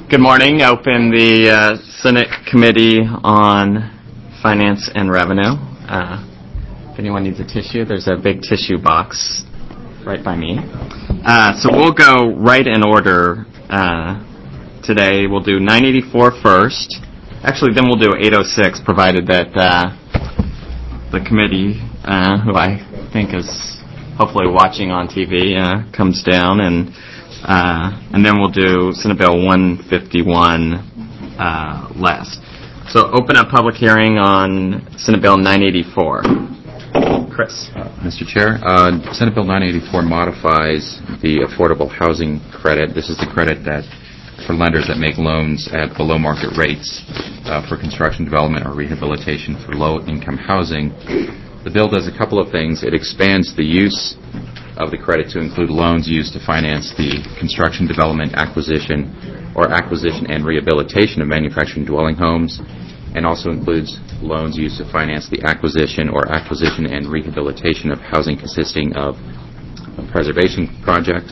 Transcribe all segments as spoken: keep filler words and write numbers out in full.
Good morning. Open the uh, Senate Committee on Finance and Revenue. Uh, if anyone needs a tissue, there's a big tissue box right by me. Uh, so we'll go right in order uh, today. We'll do nine eighty-four first. Actually, then we'll do eight oh six, provided that uh, the committee, uh, who I think is hopefully watching on T V, uh, comes down, and uh, and then we'll do Senate Bill one fifty-one uh, last. So open up public hearing on Senate Bill nine eighty-four. Chris. Uh, Mister Chair, uh, Senate Bill nine eighty-four modifies the affordable housing credit. This is the credit that for lenders that make loans at below market rates uh, for construction, development, or rehabilitation for low-income housing. The bill does a couple of things. It expands the use of the credit to include loans used to finance the construction, development, acquisition, or acquisition and rehabilitation of manufactured dwelling homes, and also includes loans used to finance the acquisition or acquisition and rehabilitation of housing consisting of a preservation project.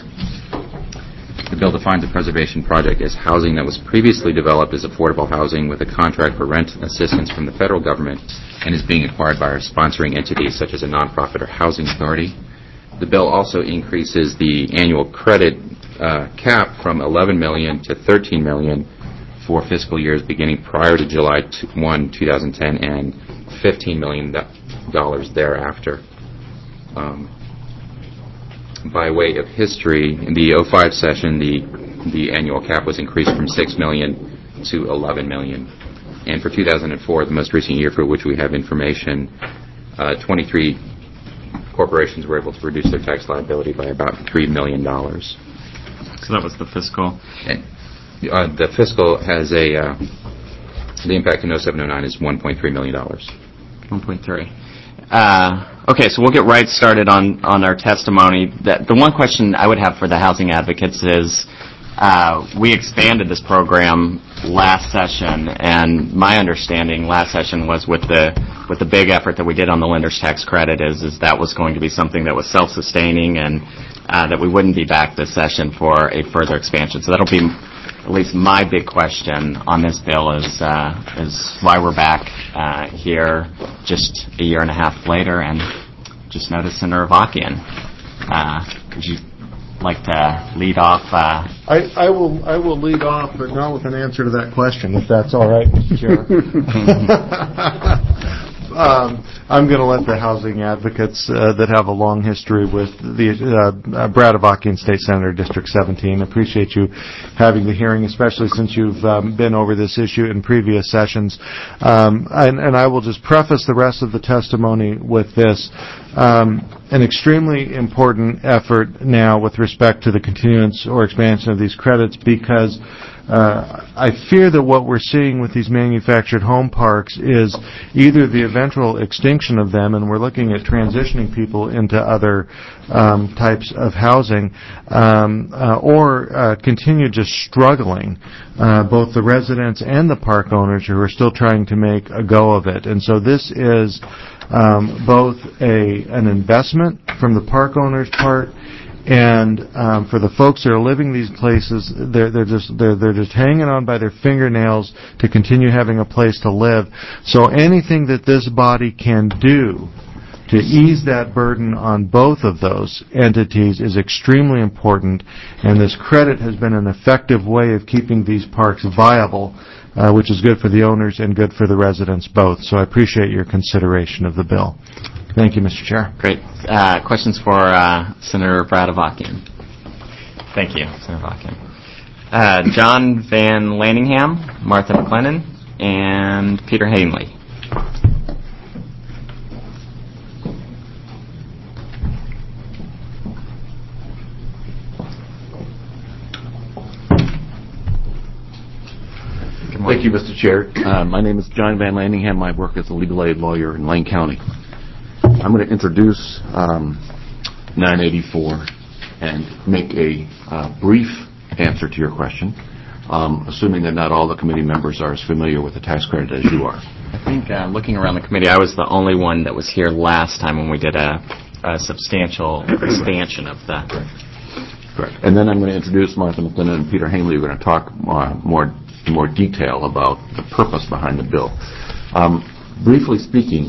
The bill defines a preservation project as housing that was previously developed as affordable housing with a contract for rent assistance from the federal government and is being acquired by our sponsoring entities such as a nonprofit or housing authority. The bill also increases the annual credit uh, cap from eleven million dollars to thirteen million dollars for fiscal years beginning prior to July first, two thousand ten, and fifteen million dollars thereafter. Um, by way of history, in the oh five session, the the annual cap was increased from six million dollars to eleven million dollars. And for two thousand four, the most recent year for which we have information, uh, twenty-three corporations were able to reduce their tax liability by about three million dollars. So that was the fiscal. And, uh, the fiscal has a, uh, the impact in oh seven oh nine is one point three million dollars. one point three. Uh, okay, so we'll get right started on, on our testimony. The, the one question I would have for the housing advocates is, uh, we expanded this program last session, and my understanding last session was with the with the big effort that we did on the lender's tax credit is is that was going to be something that was self-sustaining, and uh, that we wouldn't be back this session for a further expansion. So that'll be at least my big question on this bill is uh, is why we're back uh, here just a year and a half later, and just noticed Senator Avakian. Uh, could you like to lead off? Uh, I, I will I will lead off, but not with an answer to that question, if that's all right, Mister Chair. um, I'm going to let the housing advocates uh, that have a long history with the uh, Brad Avakian, State Senator, District seventeen. Appreciate you having the hearing, especially since you've um, been over this issue in previous sessions. Um, and, and I will just preface the rest of the testimony with this. Um, an extremely important effort now with respect to the continuance or expansion of these credits, because uh, I fear that what we're seeing with these manufactured home parks is either the eventual extinction of them, and we're looking at transitioning people into other um, types of housing, um, uh, or uh, continue just struggling, uh, both the residents and the park owners who are still trying to make a go of it. And so this is Um, both a an investment from the park owner's part, and um, for the folks that are living these places, they're they're just they're they're just hanging on by their fingernails to continue having a place to live. So anything that this body can do to ease that burden on both of those entities is extremely important, and this credit has been an effective way of keeping these parks viable, Uh, which is good for the owners and good for the residents both. So I appreciate your consideration of the bill. Thank you, Mister Chair. Great. Uh, questions for uh, Senator Brad Avakian? Thank you, Senator Avakian. Uh, John Van Lanningham, Martha McLennan, and Peter Hanley. Thank you, Mister Chair. Uh, my name is John Van Lanningham. I work as a legal aid lawyer in Lane County. I'm going to introduce um, nine eighty-four and make a uh, brief answer to your question, um, assuming that not all the committee members are as familiar with the tax credit as you are. I think uh, looking around the committee, I was the only one that was here last time when we did a, a substantial expansion of the Correct. And then I'm going to introduce Martha McLennan and Peter Hanley. We're going to talk uh, more in more detail about the purpose behind the bill. Um, briefly speaking,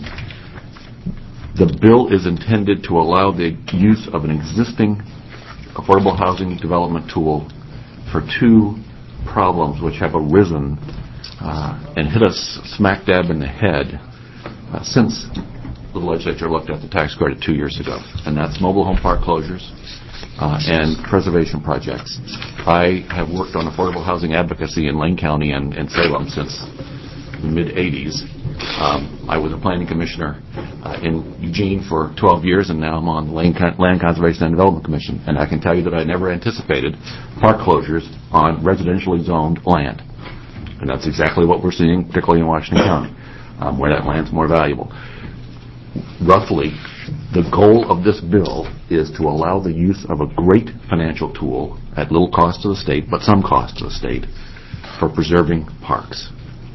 the bill is intended to allow the use of an existing affordable housing development tool for two problems which have arisen uh, and hit us smack dab in the head uh, since the legislature looked at the tax credit two years ago, and that's mobile home park closures uh, and preservation projects. I have worked on affordable housing advocacy in Lane County and, and Salem since the mid-eighties. Um, I was a planning commissioner uh, in Eugene for twelve years, and now I'm on the Lane Con- Land Conservation and Development Commission, and I can tell you that I never anticipated park closures on residentially zoned land. And that's exactly what we're seeing, particularly in Washington County, um, where that land's more valuable. Roughly, the goal of this bill is to allow the use of a great financial tool at little cost to the state, but some cost to the state, for preserving parks.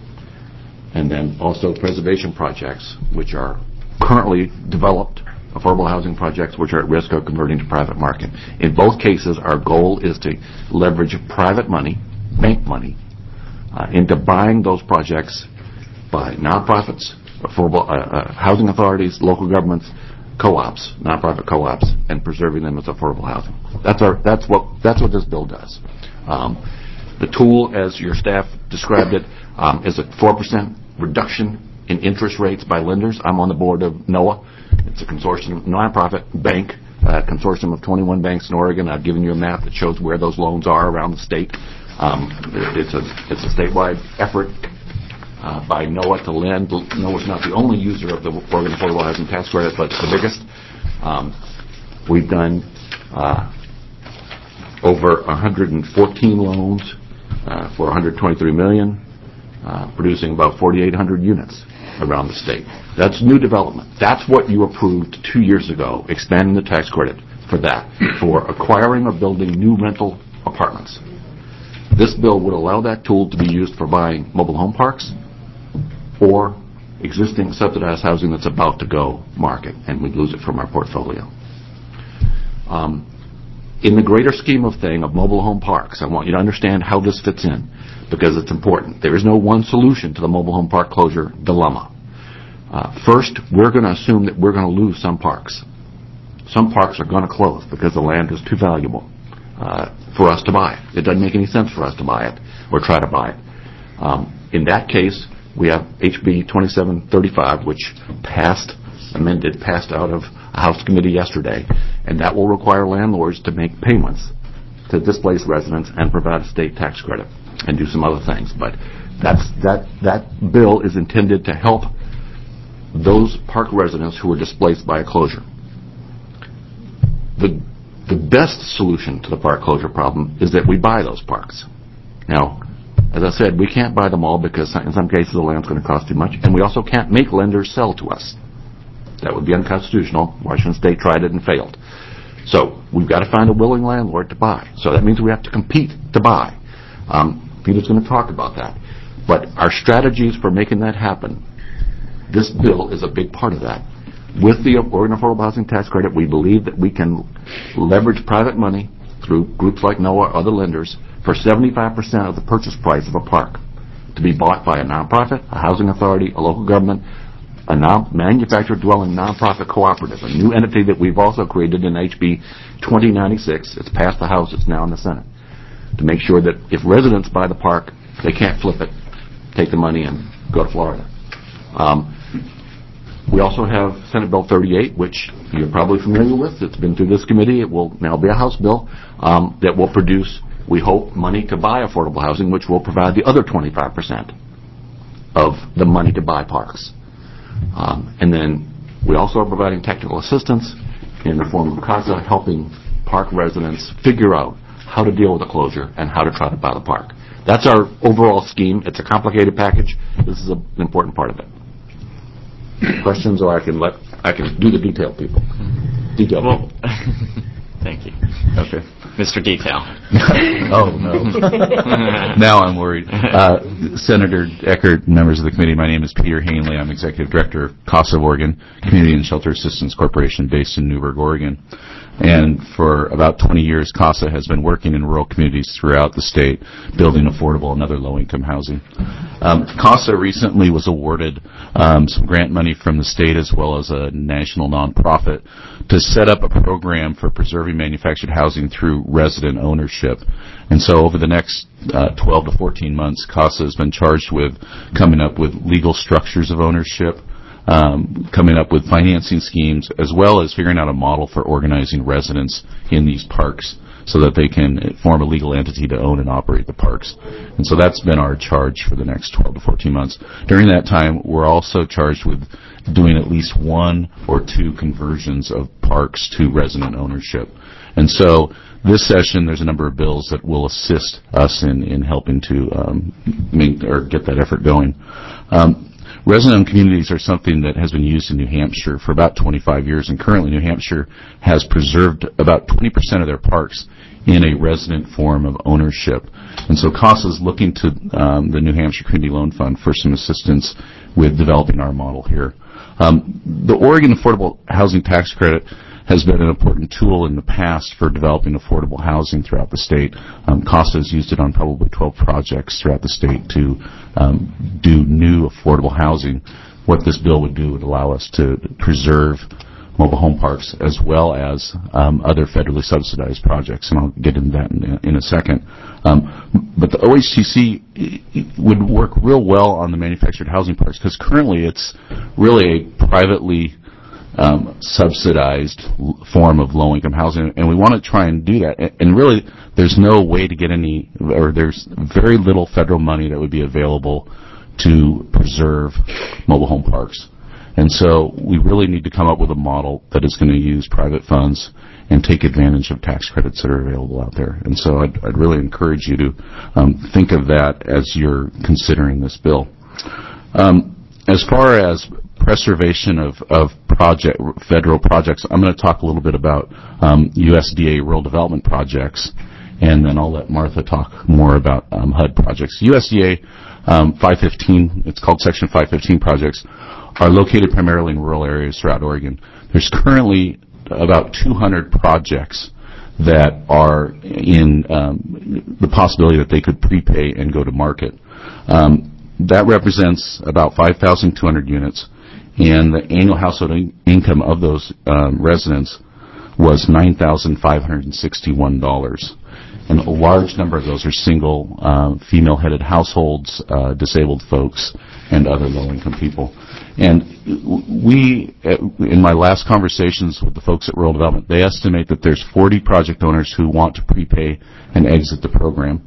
And then also preservation projects, which are currently developed, affordable housing projects which are at risk of converting to private market. In both cases, our goal is to leverage private money, bank money, uh, into buying those projects by nonprofits, affordable uh, uh, housing authorities, local governments, co-ops, nonprofit co-ops, and preserving them as affordable housing. That's our. That's what. That's what this bill does. Um, the tool, as your staff described it, um, is a four percent reduction in interest rates by lenders. I'm on the board of NOAA. It's a consortium, nonprofit bank, uh, consortium of twenty-one banks in Oregon. I've given you a map that shows where those loans are around the state. Um, it's a it's a statewide effort uh, by NOAA to lend. NOAA's not the only user of the Oregon Affordable Housing Tax Credit, but it's the biggest. Um, we've done uh, over one hundred fourteen loans uh, for one hundred twenty-three million dollars, uh, producing about forty-eight hundred units around the state. That's new development. That's what you approved two years ago, expanding the tax credit for that, for acquiring or building new rental apartments. This bill would allow that tool to be used for buying mobile home parks or existing subsidized housing that's about to go market, and we'd lose it from our portfolio. Um, in the greater scheme of thing of mobile home parks, I want you to understand how this fits in, because it's important. There is no one solution to the mobile home park closure dilemma. Uh, first, we're going to assume that we're going to lose some parks. Some parks are going to close because the land is too valuable uh, for us to buy it. It doesn't make any sense for us to buy it or try to buy it. Um, in that case, we have H B twenty-seven thirty-five, which passed, amended, passed out of a House committee yesterday, and that will require landlords to make payments to displaced residents and provide a state tax credit and do some other things. But that's that that bill is intended to help those park residents who are displaced by a closure. The the best solution to the park closure problem is that we buy those parks. Now, as I said, we can't buy them all because in some cases the land's going to cost too much, and we also can't make lenders sell to us. That would be unconstitutional. Washington State tried it and failed. So we've got to find a willing landlord to buy. So that means we have to compete to buy. Um, Peter's going to talk about that. But our strategies for making that happen, this bill is a big part of that. With the Oregon Affordable Housing Tax Credit, we believe that we can leverage private money through groups like NOAA or other lenders for seventy-five percent of the purchase price of a park to be bought by a nonprofit, a housing authority, a local government, a non- manufactured dwelling nonprofit cooperative, a new entity that we've also created in H B twenty ninety-six. It's passed the House. It's now in the Senate. To make sure that if residents buy the park, they can't flip it, take the money, and go to Florida. Um, we also have Senate Bill thirty-eight, which you're probably familiar with. It's been through this committee. It will now be a House bill um, that will produce, we hope, money to buy affordable housing, which will provide the other twenty-five percent of the money to buy parks. Um, and then we also are providing technical assistance in the form of CASA, helping park residents figure out how to deal with the closure and how to try to buy the park. That's our overall scheme. It's a complicated package. This is a, an important part of it. Questions, or I can let I can do the detail people. Detail Well, people. thank you. Okay. Mister Detail. Oh, no. Now I'm worried. Uh, Senator Eckert, members of the committee, my name is Peter Hanley. I'm Executive Director of CASA of Oregon, Community and Shelter Assistance Corporation based in Newburgh, Oregon. And for about twenty years, CASA has been working in rural communities throughout the state, building affordable and other low-income housing. Um, CASA recently was awarded um, some grant money from the state as well as a national nonprofit to set up a program for preserving manufactured housing through resident ownership. And so over the next uh, twelve to fourteen months, CASA has been charged with coming up with legal structures of ownership, Um, coming up with financing schemes, as well as figuring out a model for organizing residents in these parks so that they can form a legal entity to own and operate the parks. And so that's been our charge for the next twelve to fourteen months. During that time, we're also charged with doing at least one or two conversions of parks to resident ownership. And so this session, there's a number of bills that will assist us in, in helping to um, make, or get that effort going. Um, Resident communities are something that has been used in New Hampshire for about twenty-five years, and currently New Hampshire has preserved about twenty percent of their parks in a resident form of ownership. And so CASA is looking to um, the New Hampshire Community Loan Fund for some assistance with developing our model here. Um, the Oregon Affordable Housing Tax Credit has been an important tool in the past for developing affordable housing throughout the state. Um, CASA has used it on probably twelve projects throughout the state to um, do new affordable housing. What this bill would do would allow us to preserve mobile home parks as well as um, other federally subsidized projects, and I'll get into that in, in a second. Um, but the O H T C would work real well on the manufactured housing parks because currently it's really a privately Um, subsidized l- form of low-income housing, and we want to try and do that. And, and really, there's no way to get any, or there's very little federal money that would be available to preserve mobile home parks. And so we really need to come up with a model that is going to use private funds and take advantage of tax credits that are available out there. And so I'd, I'd really encourage you to um, think of that as you're considering this bill. Um, as far as preservation of, of project federal projects, I'm going to talk a little bit about um, U S D A rural development projects, and then I'll let Martha talk more about um, H U D projects. U S D A um, five fifteen, it's called Section five fifteen projects, are located primarily in rural areas throughout Oregon. There's currently about two hundred projects that are in um, the possibility that they could prepay and go to market. Um, that represents about five thousand two hundred units. And the annual household in- income of those um, residents was nine thousand five hundred sixty-one dollars. And a large number of those are single, uh, female-headed households, uh, disabled folks, and other low-income people. And we, in my last conversations with the folks at Rural Development, they estimate that there's forty project owners who want to prepay and exit the program.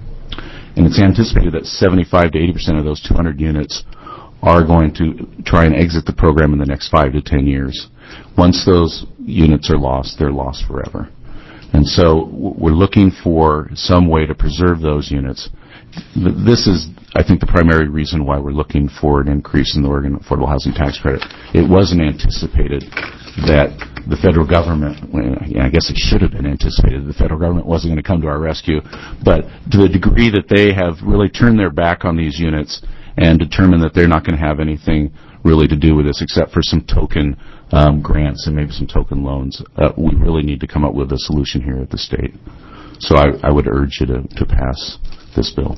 And it's anticipated that seventy-five to eighty percent of those two hundred units are going to try and exit the program in the next five to ten years. Once those units are lost, they're lost forever. And so we're looking for some way to preserve those units. This is, I think, the primary reason why we're looking for an increase in the Oregon Affordable Housing Tax Credit. It wasn't anticipated that the federal government, well, I guess it should have been anticipated the federal government wasn't going to come to our rescue, but to the degree that they have really turned their back on these units and determined that they're not going to have anything really to do with this except for some token um, grants and maybe some token loans. Uh, we really need to come up with a solution here at the state. So I, I would urge you to, to pass this bill.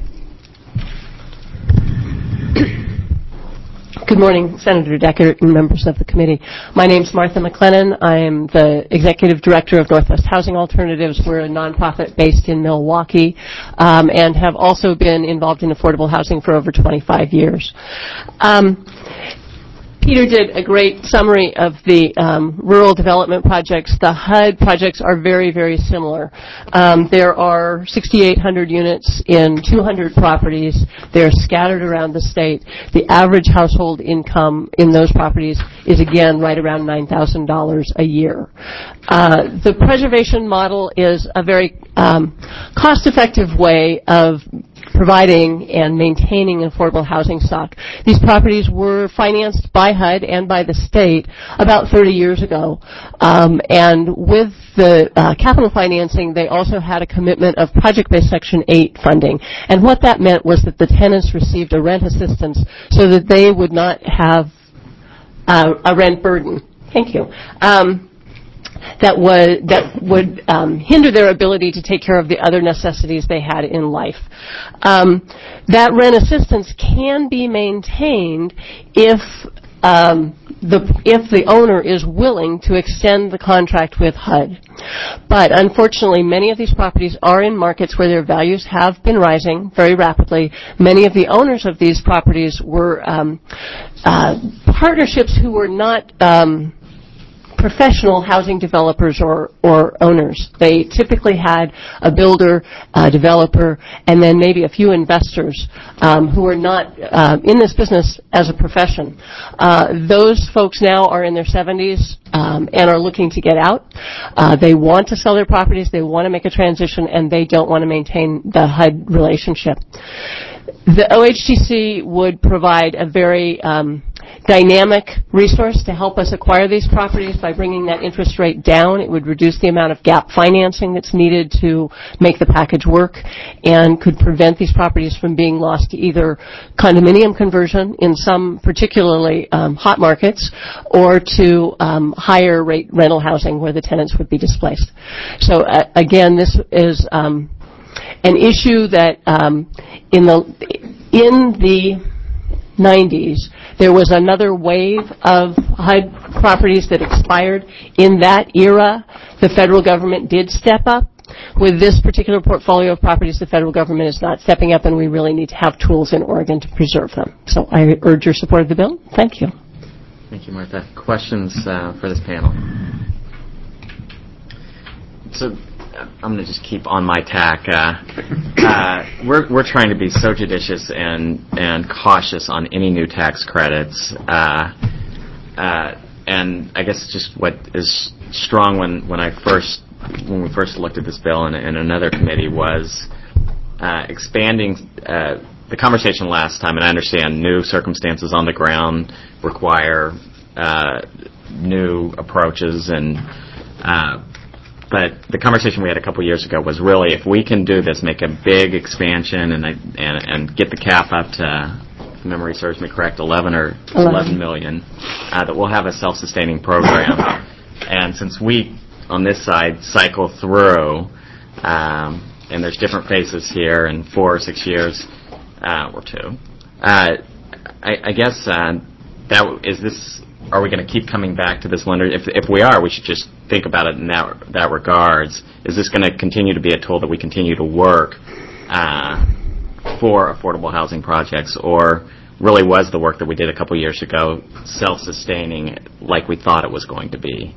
Good morning, Senator Deckert and members of the committee. My name is Martha McLennan. I am the Executive Director of Northwest Housing Alternatives. We're a nonprofit based in Milwaukee um, and have also been involved in affordable housing for over twenty-five years. Um, Peter did a great summary of the um, rural development projects. The H U D projects are very, very similar. Um, there are sixty-eight hundred units in two hundred properties. They're scattered around the state. The average household income in those properties is, again, right around nine thousand dollars a year. Uh, the preservation model is a very um, cost-effective way of providing and maintaining affordable housing stock. These properties were financed by H U D and by the state about thirty years ago. Um, and with the uh, capital financing, they also had a commitment of project-based Section eight funding. And what that meant was that the tenants received a rent assistance so that they would not have uh, a rent burden. Thank you. Um, that would that would um, hinder their ability to take care of the other necessities they had in life. Um, that rent assistance can be maintained if um, the if the owner is willing to extend the contract with H U D. But unfortunately, many of these properties are in markets where their values have been rising very rapidly. Many of the owners of these properties were um, uh, partnerships who were not um, professional housing developers or, or owners. They typically had a builder, a developer, and then maybe a few investors um, who are not uh, in this business as a profession. Uh, those folks now are in their seventies um, and are looking to get out. Uh, they want to sell their properties, they want to make a transition, and they don't want to maintain the H U D relationship. The O H T C would provide a very um, dynamic resource to help us acquire these properties by bringing that interest rate down. It would reduce the amount of gap financing that's needed to make the package work and could prevent these properties from being lost to either condominium conversion in some particularly um, hot markets or to um, higher rate rental housing where the tenants would be displaced. So uh, again, this is um, an issue that um, in the in the nineties, there was another wave of H U D properties that expired. In that era, the federal government did step up. With this particular portfolio of properties, the federal government is not stepping up, and we really need to have tools in Oregon to preserve them. So I urge your support of the bill. Thank you. Thank you, Martha. Questions uh, for this panel? So I'm going to just keep on my tack. Uh, uh, we're we're trying to be so judicious and and cautious on any new tax credits. Uh, uh, and I guess just what is strong when, when I first when we first looked at this bill in, in another committee was uh, expanding uh, the conversation last time. And I understand new circumstances on the ground require uh, new approaches and. Uh, But the conversation we had a couple years ago was really if we can do this, make a big expansion and and, and get the cap up to, if memory serves me correct, eleven or eleven million, uh, that we'll have a self-sustaining program. And since we on this side cycle through, um, and there's different phases here, in four or six years uh, or two, uh, I, I guess uh, that is this. Are we going to keep coming back to this lender? If if we are, we should just think about it in that that regards. Is this going to continue to be a tool that we continue to work uh, for affordable housing projects, or really was the work that we did a couple years ago self-sustaining like we thought it was going to be?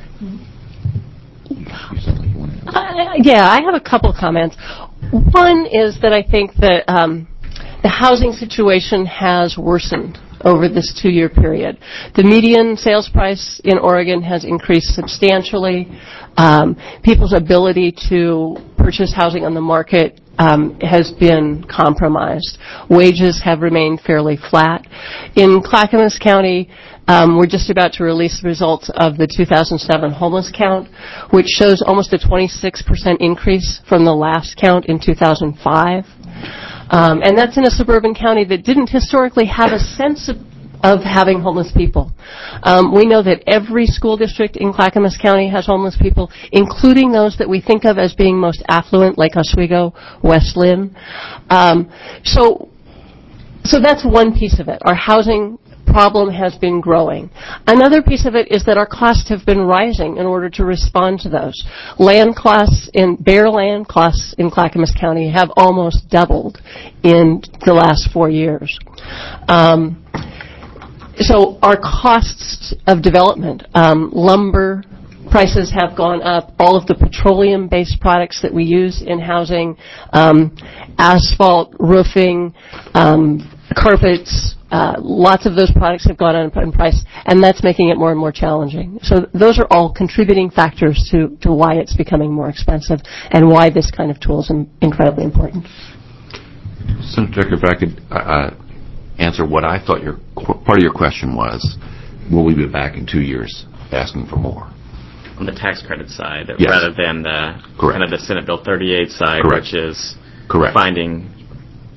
Uh, yeah, I have a couple comments. One is that I think that um, the housing situation has worsened over this two-year period. The median sales price in Oregon has increased substantially. Um, people's ability to purchase housing on the market um, has been compromised. Wages have remained fairly flat. In Clackamas County, um, we're just about to release the results of the two thousand seven homeless count, which shows almost a twenty-six percent increase from the last count in two thousand five. Um, and that's in a suburban county that didn't historically have a sense of, of having homeless people. Um, we know that every school district in Clackamas County has homeless people, including those that we think of as being most affluent, like Oswego, West Lynn. Um, so, so that's one piece of it. Our housing problem has been growing. Another piece of it is that our costs have been rising in order to respond to those. Land costs in bare land costs in Clackamas County have almost doubled in the last four years. Um, so our costs of development, um, lumber prices have gone up. All of the petroleum-based products that we use in housing, um, asphalt, roofing, um, carpets, uh, lots of those products have gone up in price, and that's making it more and more challenging. So those are all contributing factors to, to why it's becoming more expensive and why this kind of tool is in, incredibly important. Senator Decker, if I could uh, answer what I thought your part of your question was, will we be back in two years asking for more? On the tax credit side, Yes. rather than the Correct. kind of the Senate Bill thirty-eight side, Correct. which is Correct. finding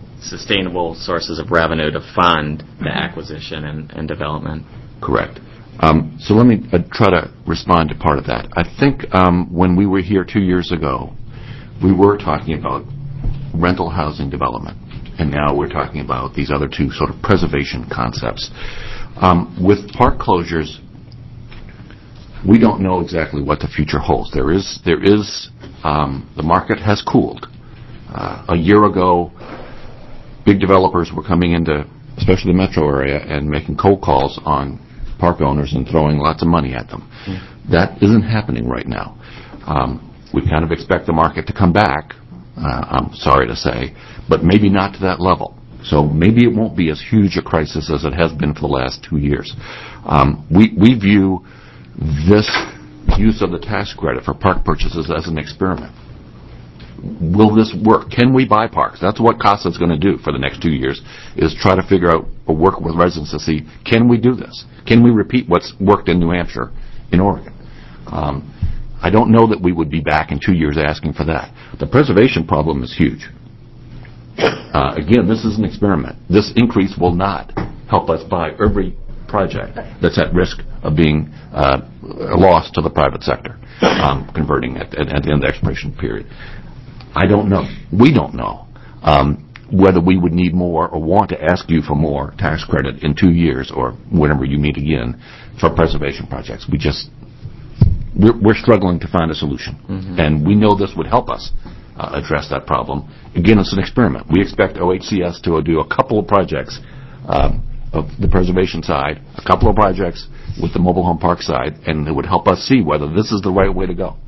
sustainable sources of revenue to fund the acquisition and, and development. Correct. Um, so let me uh, try to respond to part of that. I think um, when we were here two years ago, we were talking about rental housing development, and now we're talking about these other two sort of preservation concepts. Um, with park closures, we don't know exactly what the future holds. There is, there is, um, the market has cooled. Uh, a year ago, big developers were coming into, especially the metro area, and making cold calls on park owners and throwing lots of money at them. Mm. That isn't happening right now. Um, we kind of expect the market to come back, uh, I'm sorry to say, but maybe not to that level. So maybe it won't be as huge a crisis as it has been for the last two years. Um, we, we view this use of the tax credit for park purchases as an experiment. Will this work? Can we buy parks? That's what CASA is going to do for the next two years, is try to figure out or work with residents to see, can we do this? Can we repeat what's worked in New Hampshire, in Oregon? Um, I don't know that we would be back in two years asking for that. The preservation problem is huge. Uh, again, this is an experiment. This increase will not help us buy every project that's at risk of being uh, lost to the private sector, um, converting at, at, at the end of the expiration period. I don't know. We don't know um, whether we would need more or want to ask you for more tax credit in two years or whenever you meet again for preservation projects. We just, we're, we're struggling to find a solution. Mm-hmm. And we know this would help us uh, address that problem. Again, it's an experiment. We expect O H C S to do a couple of projects um, of the preservation side, a couple of projects with the mobile home park side, and it would help us see whether this is the right way to go.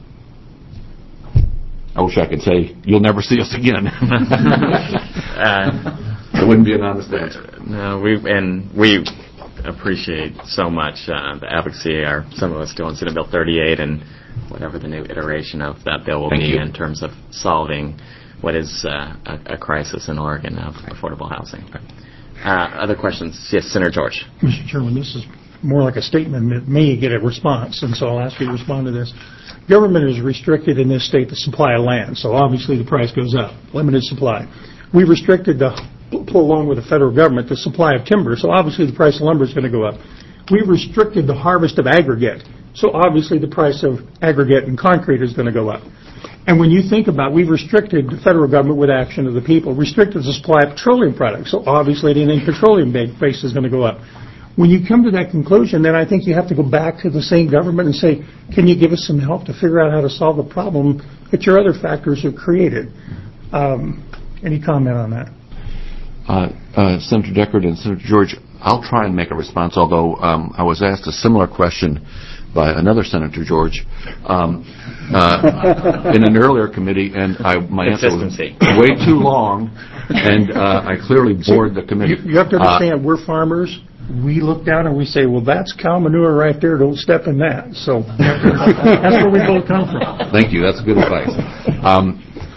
I wish I could say, you'll never see us again. uh, it wouldn't be an honest answer. No, we and we appreciate so much uh, the advocacy our some of us doing Senate Bill thirty-eight and whatever the new iteration of that bill will Thank be you. in terms of solving what is uh, a, a crisis in Oregon of affordable housing. Uh, other questions? Yes, Senator George. Mister Chairman, this is more like a statement that may get a response, and so I'll ask you to respond to this. Government is restricted in this state the supply of land, so obviously the price goes up. Limited supply. We've restricted the, along with the federal government, the supply of timber, so obviously the price of lumber is going to go up. We've restricted the harvest of aggregate, so obviously the price of aggregate and concrete is going to go up. And when you think about, we've restricted the federal government with action of the people, restricted the supply of petroleum products, so obviously anything petroleum-based is going to go up. When you come to that conclusion, then I think you have to go back to the same government and say, can you give us some help to figure out how to solve the problem that your other factors have created? Um, any comment on that? Uh, uh, Senator Deckard and Senator George, I'll try and make a response, although um, I was asked a similar question by another Senator George um, uh, in an earlier committee, and I, my answer was way too long, and uh, I clearly bored the committee. You, you have to understand, uh, we're farmers. We look down and we say, well, that's cow manure right there. Don't step in that. So that's where we both come from. Thank you. That's good advice. Um,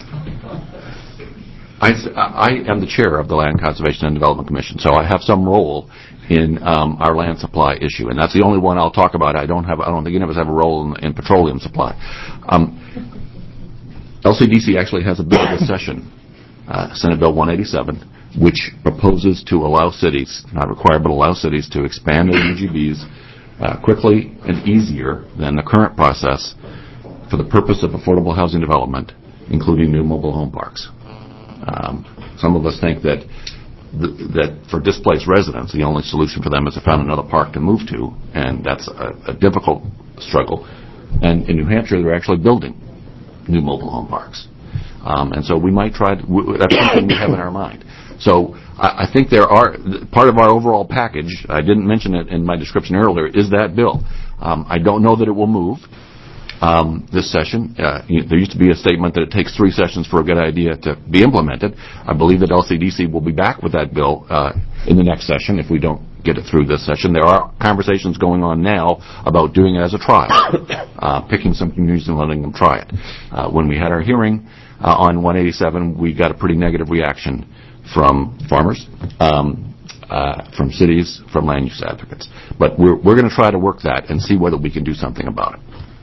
I, I am the chair of the Land Conservation and Development Commission, so I have some role in um, our land supply issue, and that's the only one I'll talk about. I don't have. I don't think any of us have a role in, in petroleum supply. Um, L C D C actually has a bill this session, uh, Senate Bill one eighty-seven, which proposes to allow cities, not require, but allow cities to expand their U G Bs uh, quickly and easier than the current process for the purpose of affordable housing development, including new mobile home parks. Um, some of us think that th- that for displaced residents, the only solution for them is to find another park to move to, and that's a, a difficult struggle. And in New Hampshire, they're actually building new mobile home parks. Um, and so we might try to, w- that's something we have in our mind. So I, I think there are, part of our overall package, I didn't mention it in my description earlier, is that bill. Um, I don't know that it will move um, this session. Uh, there used to be a statement that it takes three sessions for a good idea to be implemented. I believe that L C D C will be back with that bill uh, in the next session if we don't get it through this session. There are conversations going on now about doing it as a trial, uh, picking some communities and letting them try it. Uh, when we had our hearing uh, on one eighty-seven, we got a pretty negative reaction from farmers, um, uh, from cities, from land use advocates. But we're we're going to try to work that and see whether we can do something about it.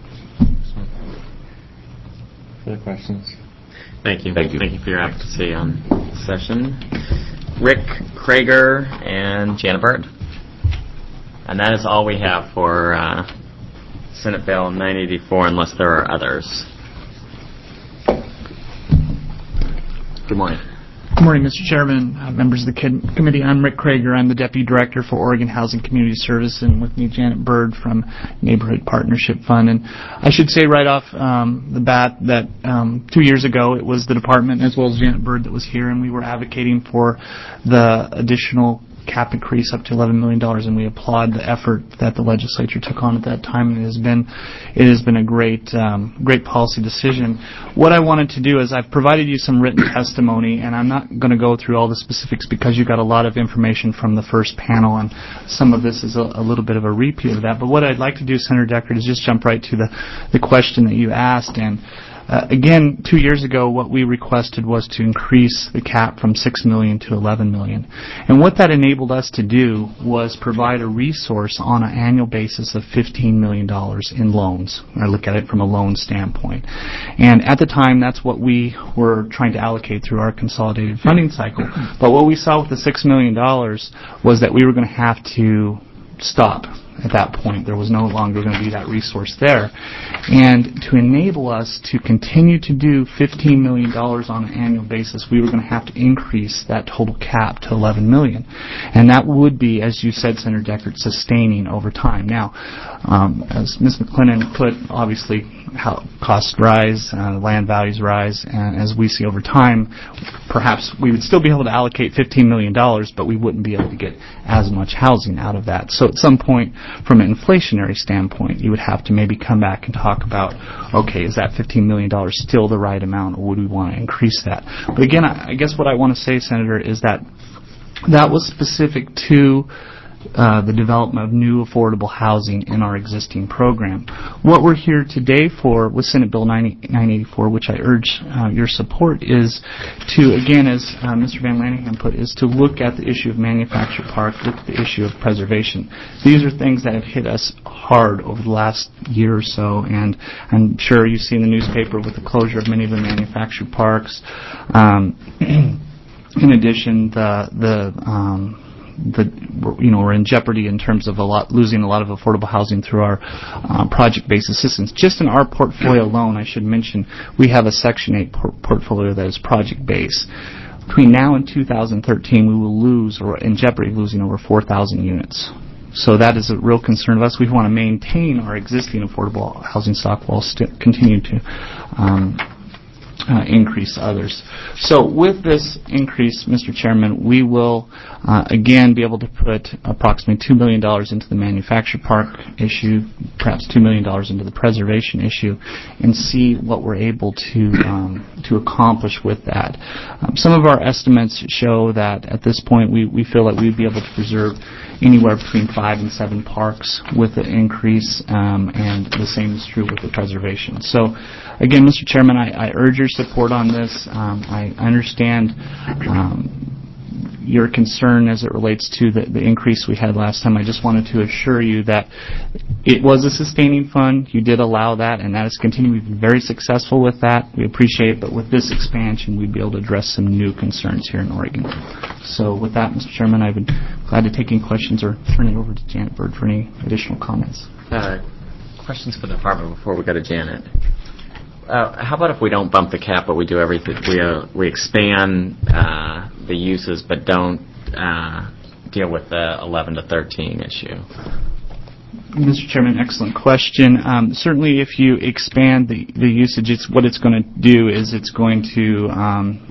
Further questions? Thank you. Thank you. Thank you for your advocacy on the session. Rick Krager and Jana Bird. And that is all we have for uh, Senate Bill nine eighty-four, unless there are others. Good morning. Good morning, Mister Chairman, uh, members of the kid- committee. I'm Rick Krager. I'm the Deputy Director for Oregon Housing Community Service, and with me Janet Bird from Neighborhood Partnership Fund. And I should say right off um, the bat that um, two years ago it was the department as well as Janet Bird that was here, and we were advocating for the additional cap increase up to eleven million dollars, and we applaud the effort that the legislature took on at that time. And it has been, it has been a great, um, great policy decision. What I wanted to do is I've provided you some written testimony, and I'm not going to go through all the specifics because you got a lot of information from the first panel, and some of this is a, a little bit of a repeat of that. But what I'd like to do, Senator Deckard, is just jump right to the, the question that you asked. And Uh, again, two years ago, what we requested was to increase the cap from six million dollars to eleven million dollars. And what that enabled us to do was provide a resource on an annual basis of fifteen million dollars in loans. I look at it from a loan standpoint. And at the time, that's what we were trying to allocate through our consolidated funding cycle. But what we saw with the six million dollars was that we were going to have to stop at that point. There was no longer going to be that resource there. And to enable us to continue to do fifteen million dollars on an annual basis, we were going to have to increase that total cap to eleven million dollars. And that would be, as you said, Senator Deckard, sustaining over time. Now, um, as Miz McClennan put, obviously, how costs rise, uh, land values rise, and as we see over time, perhaps we would still be able to allocate fifteen million dollars, but we wouldn't be able to get as much housing out of that. So at some point, from an inflationary standpoint, you would have to maybe come back and talk about, okay, is that fifteen million dollars still the right amount, or would we want to increase that? But again, I guess what I want to say, Senator, is that that was specific to Uh, the development of new affordable housing in our existing program. What we're here today for with Senate Bill nine eighty-four, which I urge uh, your support, is to, again, as uh, Mister Van Lanningham put, is to look at the issue of manufactured park, look at the issue of preservation. These are things that have hit us hard over the last year or so, and I'm sure you've seen the newspaper with the closure of many of the manufactured parks. Um, in addition, the the um, The, you know, we're in jeopardy in terms of a lot losing a lot of affordable housing through our uh, project-based assistance. Just in our portfolio alone, I should mention, we have a Section eight por- portfolio that is project-based. Between now and two thousand thirteen, we will lose, or in jeopardy of losing, over four thousand units. So that is a real concern of us. We want to maintain our existing affordable housing stock while st- continue to um, Uh, increase others. So with this increase, Mister Chairman, we will uh, again be able to put approximately two million dollars into the manufactured park issue, perhaps two million dollars into the preservation issue, and see what we're able to um, to accomplish with that. Um, some of our estimates show that at this point we, we feel that we'd be able to preserve anywhere between five and seven parks with the increase, um, and the same is true with the preservation. So, again, Mister Chairman, I, I urge your support on this. Um, I understand um, your concern as it relates to the, the increase we had last time. I just wanted to assure you that it was a sustaining fund. You did allow that, and that is continuing. We've been very successful with that. We appreciate it, but with this expansion, we'd be able to address some new concerns here in Oregon. So with that, Mister Chairman, I would be glad to take any questions or turn it over to Janet Bird for any additional comments. Uh, questions for the department before we go to Janet. Uh, how about if we don't bump the cap, but we do everything? We uh, we expand uh, the uses, but don't uh, deal with the eleven to thirteen issue. Mister Chairman, excellent question. Um, certainly, if you expand the the usage, it's what it's going to do is it's going to um,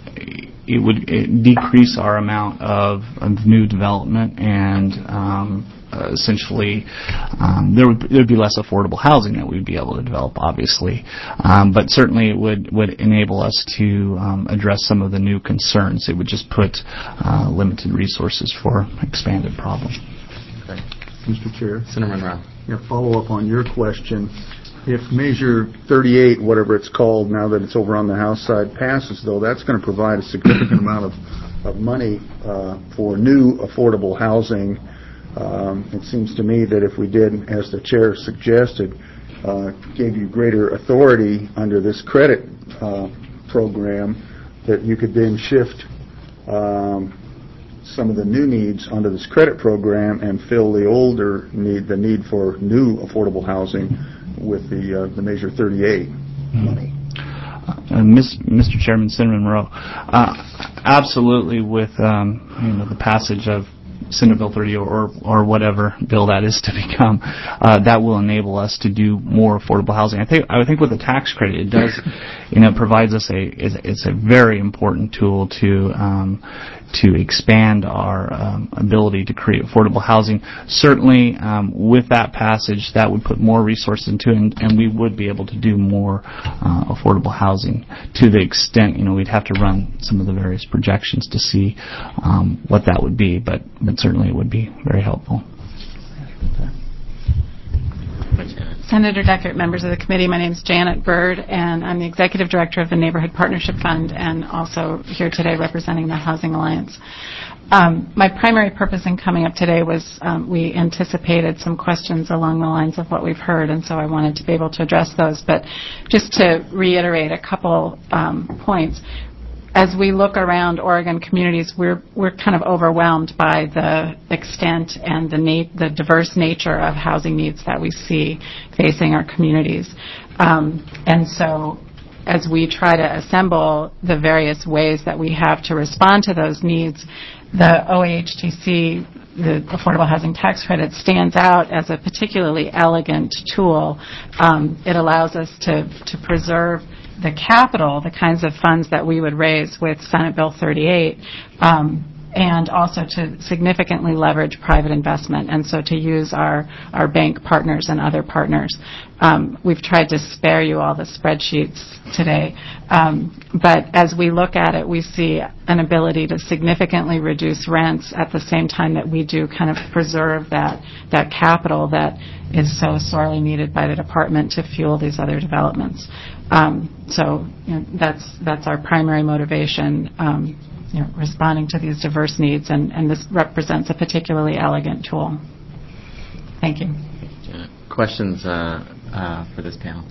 it would it decrease our amount of, of new development, and um, uh, essentially um, there would there would be less affordable housing that we'd be able to develop, obviously. Um, but certainly it would, would enable us to um, address some of the new concerns. It would just put uh, limited resources for expanded problem. Okay. Mister Chair. Senator Monroe. Yeah, follow up on your question. If Measure thirty-eight, whatever it's called now that it's over on the House side, passes, though, that's going to provide a significant amount of, of money uh, for new affordable housing. Um, it seems to me that if we did, as the chair suggested, uh, gave you greater authority under this credit uh, program, that you could then shift um, some of the new needs under this credit program and fill the older need, the need for new affordable housing with the uh, the Measure thirty-eight money. Uh, Mister Chairman, Senator Monroe, uh, absolutely with um, you know, the passage of Senate Bill thirty or or whatever bill that is to become, uh, that will enable us to do more affordable housing. I think I would think with the tax credit, it does, you know, provides us a it's, it's a very important tool to um, to expand our um, ability to create affordable housing. Certainly, um, with that passage, that would put more resources into it, and, and we would be able to do more uh, affordable housing to the extent, you know, we'd have to run some of the various projections to see um, what that would be, but, but certainly it would be very helpful. Senator Deckert, members of the committee, my name is Janet Bird, and I'm the Executive Director of the Neighborhood Partnership Fund and also here today representing the Housing Alliance. Um, my primary purpose in coming up today was um, we anticipated some questions along the lines of what we've heard, and so I wanted to be able to address those. But just to reiterate a couple um, points, as we look around Oregon communities, we're we're kind of overwhelmed by the extent and the nat- the diverse nature of housing needs that we see facing our communities. Um, and so as we try to assemble the various ways that we have to respond to those needs, the O A H T C, the Affordable Housing Tax Credit, stands out as a particularly elegant tool. Um, it allows us to, to preserve the capital, the kinds of funds that we would raise with Senate Bill thirty-eight, um, and also to significantly leverage private investment, and so to use our, our bank partners and other partners. Um, we've tried to spare you all the spreadsheets today, um, but as we look at it, we see an ability to significantly reduce rents at the same time that we do kind of preserve that, that capital that is so sorely needed by the department to fuel these other developments. Um, so you know, that's that's our primary motivation, um, you know, responding to these diverse needs, and, and this represents a particularly elegant tool. Thank you. Uh, questions uh, uh, for this panel?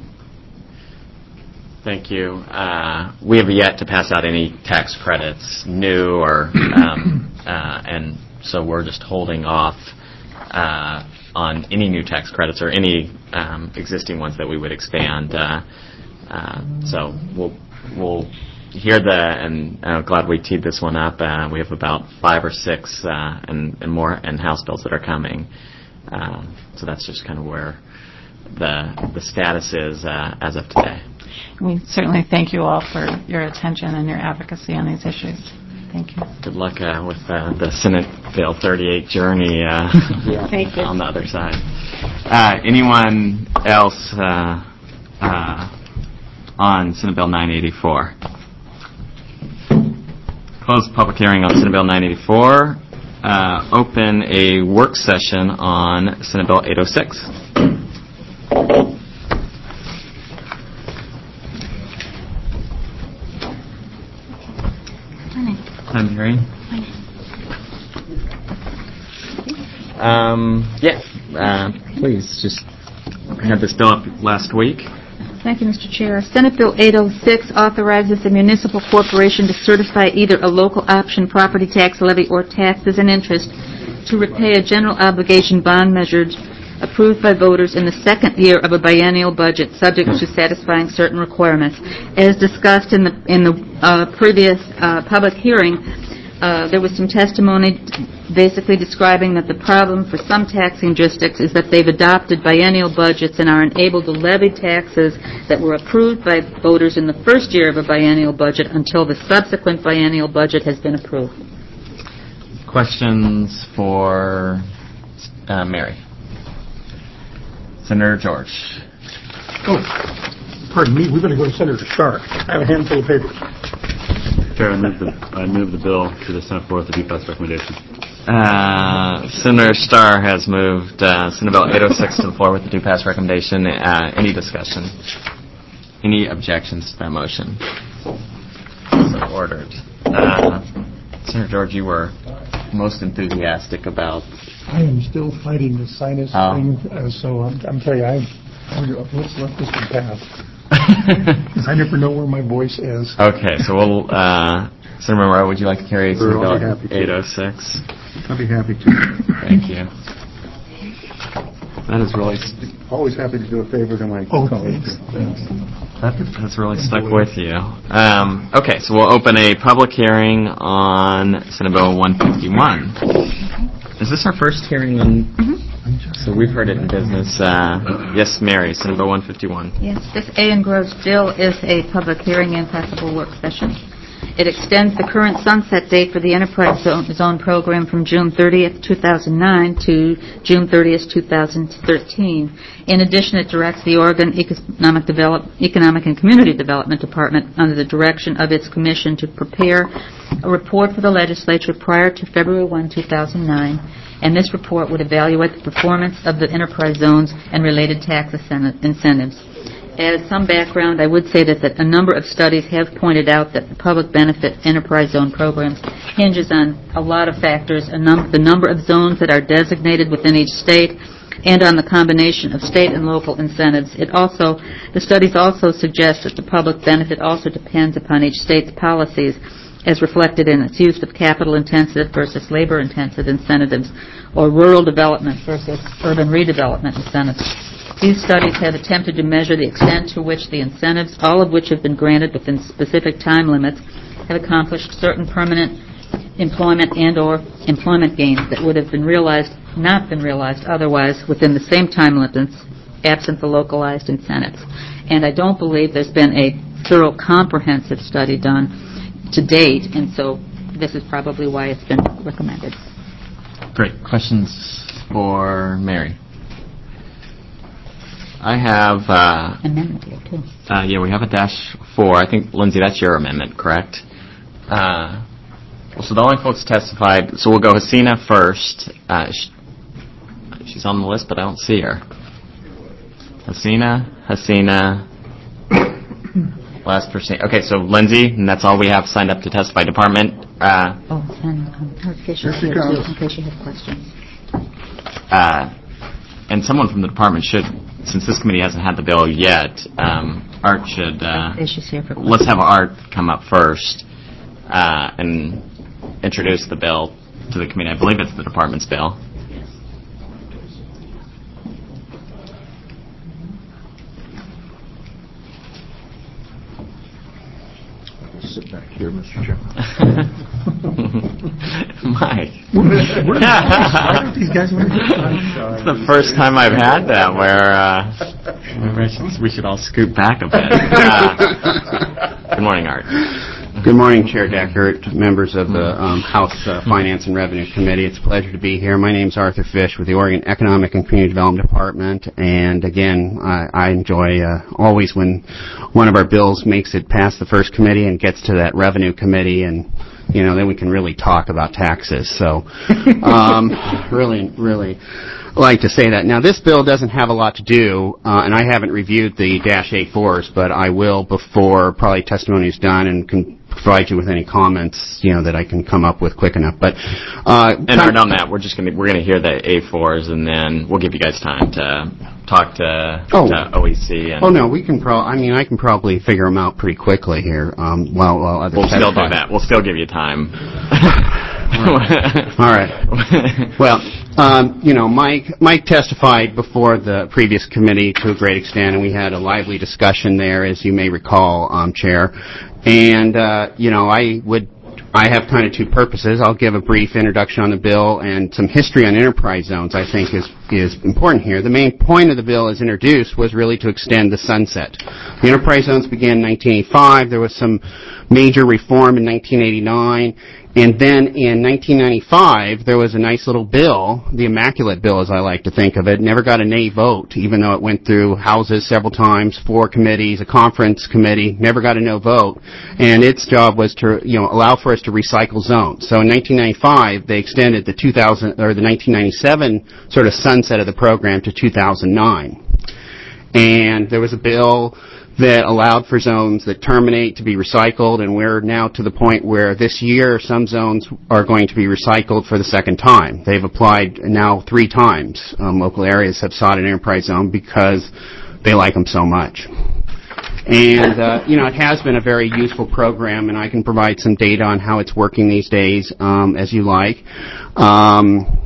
Thank you. Uh, we have yet to pass out any tax credits, new or, um, uh, and so we're just holding off uh, on any new tax credits or any um, existing ones that we would expand. Uh, uh, so we'll we'll hear the, and I'm glad we teed this one up. Uh, we have about five or six uh, and, and more and House bills that are coming. Uh, so that's just kind of where the the status is uh, as of today. We certainly thank you all for your attention and your advocacy on these issues. Thank you. Good luck uh, with uh, the Senate Bill thirty-eight journey uh, Thank you. on the other side. Uh, anyone else uh, uh, on Senate Bill nine eighty-four? Close the public hearing on Senate Bill nine eighty-four. Uh, open a work session on Senate Bill eight oh six. I'm hearing. Um, yeah, uh, please, just had this bill up last week. Thank you, Mister Chair. Senate Bill eight oh six authorizes the municipal corporation to certify either a local option property tax levy or taxes and interest to repay a general obligation bond measured approved by voters in the second year of a biennial budget, subject to satisfying certain requirements. As discussed in the in the uh, previous uh, public hearing, uh, there was some testimony basically describing that the problem for some taxing districts is that they've adopted biennial budgets and are unable to levy taxes that were approved by voters in the first year of a biennial budget until the subsequent biennial budget has been approved. Questions for uh, Mary? Senator George. Oh, pardon me. We better go to Senator Starr. I have a handful of papers. Chair, I move the, I move the bill to the Senate floor with the due-pass recommendation. Uh, Senator Starr has moved uh, Senate Bill eight oh six to the floor with the due-pass recommendation. Uh, any discussion? Any objections to that motion? So ordered. Uh, Senator George, you were most enthusiastic about. I am still fighting the sinus oh. thing, uh, so I'm, I'm telling you, I, let's let this one pass. I never know where my voice is. Okay, so we'll uh, Senator Monroe, would you like to carry Sure, Senate I'll be Bill happy to. eight oh six? I'd be happy to. Thank you. That is really Always happy to do a favor to my Oh, colleagues. that, that's really stuck with you. Um, okay, so we'll open a public hearing on Senate Bill one fifty-one. Is this our first hearing on? Mm-hmm. So we've heard it in business. Uh, yes, Mary, Senate Bill one fifty-one. Yes, this A and Groves bill is a public hearing and possible work session. It extends the current sunset date for the Enterprise Zone, zone program from June thirtieth, two thousand nine to June thirtieth, two thousand thirteen. In addition, it directs the Oregon Economic, Develop, Economic and Community Development Department under the direction of its commission to prepare a report for the legislature prior to February first, two thousand nine, and this report would evaluate the performance of the enterprise zones and related tax incentives. As some background, I would say that, that a number of studies have pointed out that the public benefit enterprise zone programs hinges on a lot of factors, a num- the number of zones that are designated within each state, and on the combination of state and local incentives. It also, the studies also suggest that the public benefit also depends upon each state's policies, as reflected in its use of capital-intensive versus labor-intensive incentives, or rural development versus urban redevelopment incentives. These studies have attempted to measure the extent to which the incentives, all of which have been granted within specific time limits, have accomplished certain permanent employment and or employment gains that would have been realized, not been realized otherwise within the same time limits, absent the localized incentives. And I don't believe there's been a thorough, comprehensive study done to date, and so this is probably why it's been recommended. Great. Questions for Mary? I have... Uh, amendment here, too. Uh, yeah, we have a dash four. I think, Lindsay, that's your amendment, correct? Uh, well, so the only folks testified, so we'll go Hasina first. Uh, sh- she's on the list, but I don't see her. Hasina, Hasina, last person. Okay, so Lindsay, and that's all we have signed up to testify. Department. Uh, oh, and um, Art Fisher, here too, in case you have questions. Uh, and someone from the department should, since this committee hasn't had the bill yet, um, Art should, uh, here for let's have Art come up first uh, and introduce the bill to the committee. I believe it's the department's bill. Sit back here, Mister Chairman. Mike. Why don't these guys want to It's the first time I've had that where uh, maybe I should, we should all scoot back a bit. Uh, good morning, Art. Good morning, Chair Deckert, members of the um, House uh, Finance and Revenue Committee. It's a pleasure to be here. My name is Arthur Fish with the Oregon Economic and Community Development Department, and again, I, I enjoy uh, always when one of our bills makes it past the first committee and gets to that Revenue Committee, and you know, then we can really talk about taxes. So, um, really, really like to say that. Now, this bill doesn't have a lot to do, uh, and I haven't reviewed the dash A fours, but I will before probably testimony is done and can provide you with any comments, you know, that I can come up with quick enough. But uh, and Art, on that, we're just going to we're going to hear the A fours, and then we'll give you guys time to talk to, oh. to O E C. And oh no, we can pro. I mean, I can probably figure them out pretty quickly here. Um, while while others we'll still testify. do that. We'll still give you time. All right. Well, um, you know, Mike Mike testified before the previous committee to a great extent, and we had a lively discussion there, as you may recall, um, Chair. And uh, you know, I would. I have kind of two purposes. I'll give a brief introduction on the bill and some history on enterprise zones I think is, is important here. The main point of the bill as introduced was really to extend the sunset. The enterprise zones began in nineteen eighty-five. There was some major reform in nineteen eighty-nine. And then in nineteen ninety-five, there was a nice little bill, the Immaculate Bill as I like to think of it, never got a nay vote, even though it went through houses several times, four committees, a conference committee, never got a no vote. And its job was to, you know, allow for us to recycle zones. So in nineteen ninety-five, they extended the two thousand, or the nineteen ninety-seven sort of sunset of the program to two thousand nine. And there was a bill that allowed for zones that terminate to be recycled, and we're now to the point where this year some zones are going to be recycled for the second time. They've applied now three times. Um, local areas have sought an enterprise zone because they like them so much. And, uh, you know, it has been a very useful program, and I can provide some data on how it's working these days, um, as you like. Um,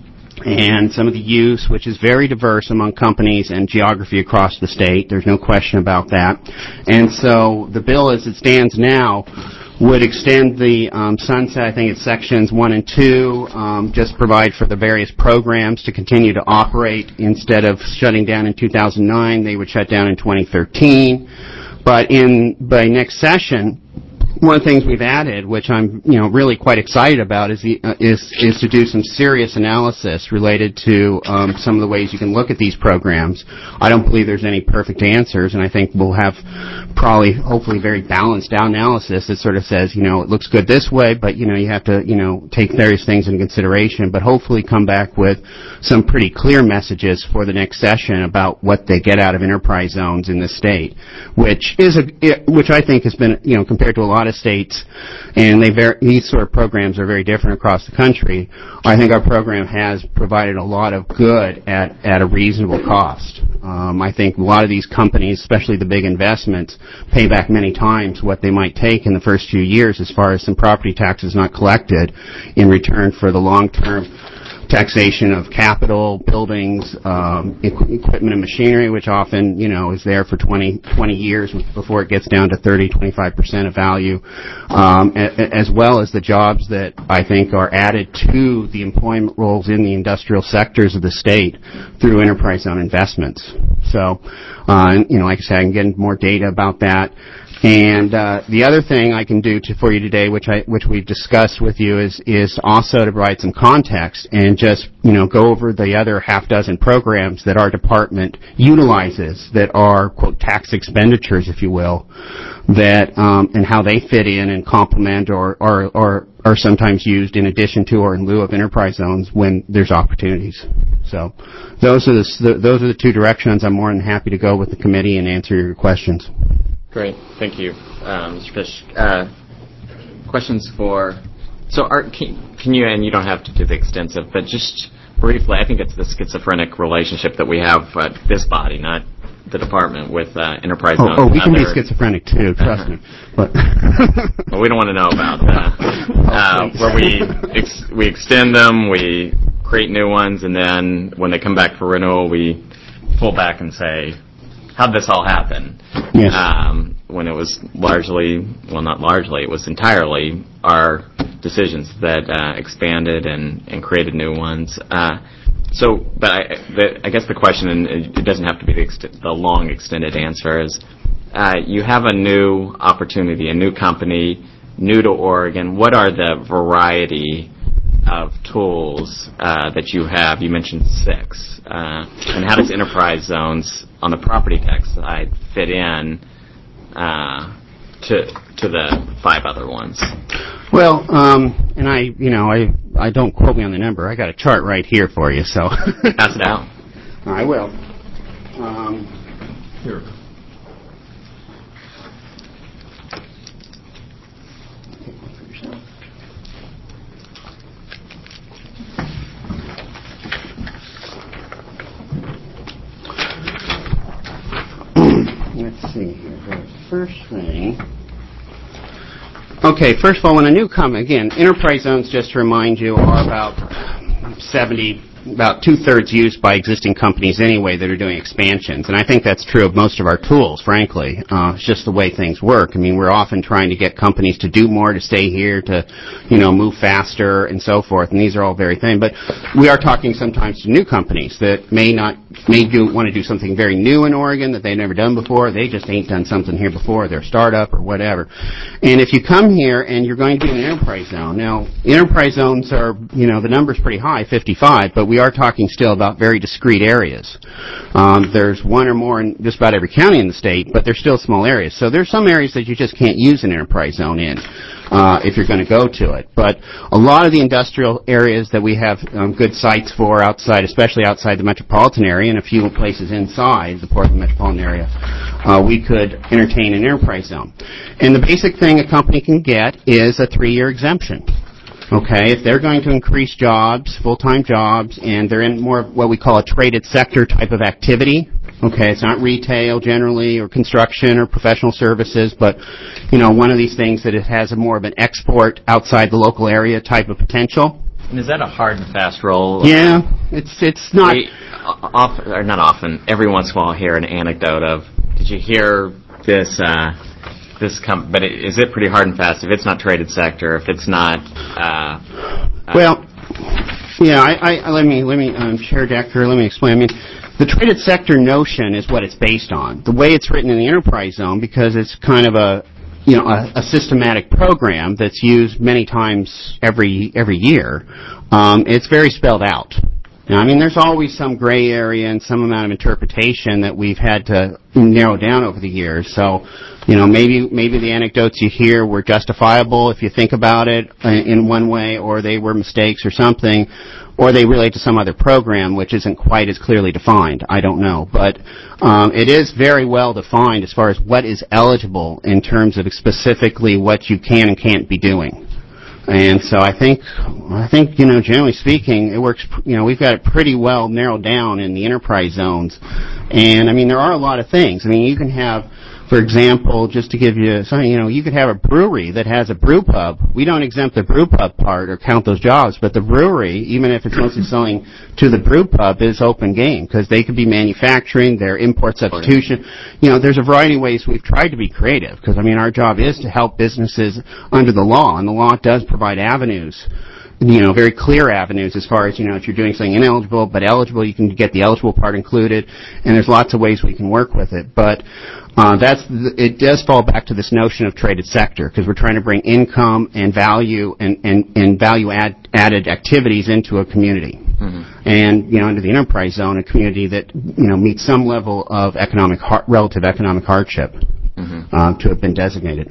and some of the use, which is very diverse among companies and geography across the state. There's no question about that. And so the bill as it stands now would extend the um, sunset, I think it's sections one and two, um, just provide for the various programs to continue to operate. Instead of shutting down in two thousand nine, they would shut down in twenty thirteen. But in by next session, one of the things we've added, which I'm, you know, really quite excited about, is the, uh, is is to do some serious analysis related to um, some of the ways you can look at these programs. I don't believe there's any perfect answers, and I think we'll have probably, hopefully, very balanced analysis that sort of says, you know, it looks good this way, but you know, you have to, you know, take various things into consideration. But hopefully, come back with some pretty clear messages for the next session about what they get out of enterprise zones in the state, which is a, which I think has been, you know, compared to a lot of states, and they ver- these sort of programs are very different across the country. I think our program has provided a lot of good at, at a reasonable cost. Um, I think a lot of these companies, especially the big investments, pay back many times what they might take in the first few years as far as some property taxes not collected in return for the long-term taxation of capital, buildings, um, equ- equipment and machinery, which often, you know, is there for twenty, twenty years before it gets down to thirty, twenty-five percent of value, um, a- as well as the jobs that I think are added to the employment roles in the industrial sectors of the state through enterprise zone investments. So, uh, you know, like I said, I can get into more data about that. And uh, the other thing I can do to, for you today, which I which we've discussed with you, is is also to provide some context and just, you know, go over the other half dozen programs that our department utilizes that are, quote, tax expenditures, if you will, that um, and how they fit in and complement or or or are sometimes used in addition to or in lieu of enterprise zones when there's opportunities. So those are the those are the two directions. I'm more than happy to go with the committee and answer your questions. Great. Thank you, um, Mister Fish. Uh, questions for... So are, can, can you, and you don't have to do the extensive, but just briefly, I think it's the schizophrenic relationship that we have at this body, not the department, with uh, enterprise oh, zones. Oh, we can other, be schizophrenic, too, trust me. But well, we don't want to know about that. Uh, where we, ex- we extend them, we create new ones, and then when they come back for renewal, we pull back and say, how'd this all happen? Yes. Um, when it was largely, well, not largely, it was entirely our decisions that uh, expanded and, and created new ones. Uh, so, but I, the, I guess the question, and it doesn't have to be the, ext- the long extended answer, is uh, you have a new opportunity, a new company, new to Oregon. What are the variety of tools uh, that you have? You mentioned six. Uh, and how does enterprise zones on the property tax side fit in uh, to to the five other ones? Well, um, and I, you know, I I don't quote me on the number. I got a chart right here for you, so pass it out. I will. Um, here. Let's see here. The first thing. Okay, first of all, when a new company, again, enterprise zones, just to remind you, are about seventy, about two-thirds used by existing companies anyway that are doing expansions. And I think that's true of most of our tools, frankly. Uh, it's just the way things work. I mean, we're often trying to get companies to do more, to stay here, to, you know, move faster and so forth. And these are all very things. But we are talking sometimes to new companies that may not, may do, want to do something very new in Oregon that they've never done before. They just ain't done something here before. They're a startup or whatever. And if you come here and you're going to be in an enterprise zone, now, enterprise zones are, you know, the number's pretty high, fifty-five, but we are talking still about very discrete areas. Um, there's one or more in just about every county in the state, but they're still small areas. So there's some areas that you just can't use an enterprise zone in uh, if you're going to go to it. But a lot of the industrial areas that we have um, good sites for outside, especially outside the metropolitan area and a few places inside the Portland metropolitan area, uh, we could entertain an enterprise zone. And the basic thing a company can get is a three-year exemption. Okay, if they're going to increase jobs, full-time jobs, and they're in more of what we call a traded sector type of activity, okay, it's not retail generally or construction or professional services, but, you know, one of these things that it has a more of an export outside the local area type of potential. And is that a hard and fast role? Yeah, it's it's not... We, often, or not often, every once in a while I'll hear an anecdote of, did you hear this, uh, this com- but it, is it pretty hard and fast if it's not traded sector, if it's not... Uh, uh, well, yeah, I, I, let me, let me, um, Chair Decker, let me explain. I mean, the traded sector notion is what it's based on. The way it's written in the enterprise zone, because it's kind of a, you know, a, a systematic program that's used many times every every year, um, it's very spelled out. Now, I mean, there's always some gray area and some amount of interpretation that we've had to narrow down over the years. So, you know, maybe maybe the anecdotes you hear were justifiable if you think about it in one way, or they were mistakes or something, or they relate to some other program which isn't quite as clearly defined. I don't know. But um, it is very well defined as far as what is eligible in terms of specifically what you can and can't be doing. And so I think, I think, you know, generally speaking, it works, you know, we've got it pretty well narrowed down in the enterprise zones. And, I mean, there are a lot of things. I mean, you can have, for example, just to give you something, you know, you could have a brewery that has a brew pub. We don't exempt the brew pub part or count those jobs, but the brewery, even if it's mostly selling to the brew pub, is open game because they could be manufacturing, their import substitution. You know, there's a variety of ways we've tried to be creative because, I mean, our job is to help businesses under the law, and the law does provide avenues, you know, very clear avenues as far as, you know, if you're doing something ineligible but eligible, you can get the eligible part included, and there's lots of ways we can work with it. But uh, that's it does fall back to this notion of traded sector because we're trying to bring income and value and, and, and value add, added activities into a community. Mm-hmm. And, you know, into the enterprise zone, a community that, you know, meets some level of economic har- relative economic hardship mm-hmm. uh, to have been designated.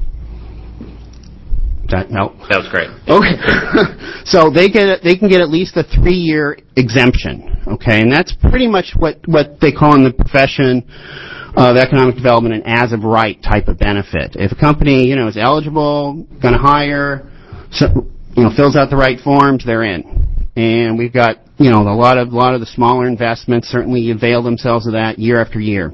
That, no? That was great. Okay. So they get they can get at least a three-year exemption, okay? And that's pretty much what, what they call in the profession of economic development an as-of-right type of benefit. If a company, you know, is eligible, going to hire, so, you know, fills out the right forms, they're in. And we've got, you know, a lot of a lot of the smaller investments certainly avail themselves of that year after year.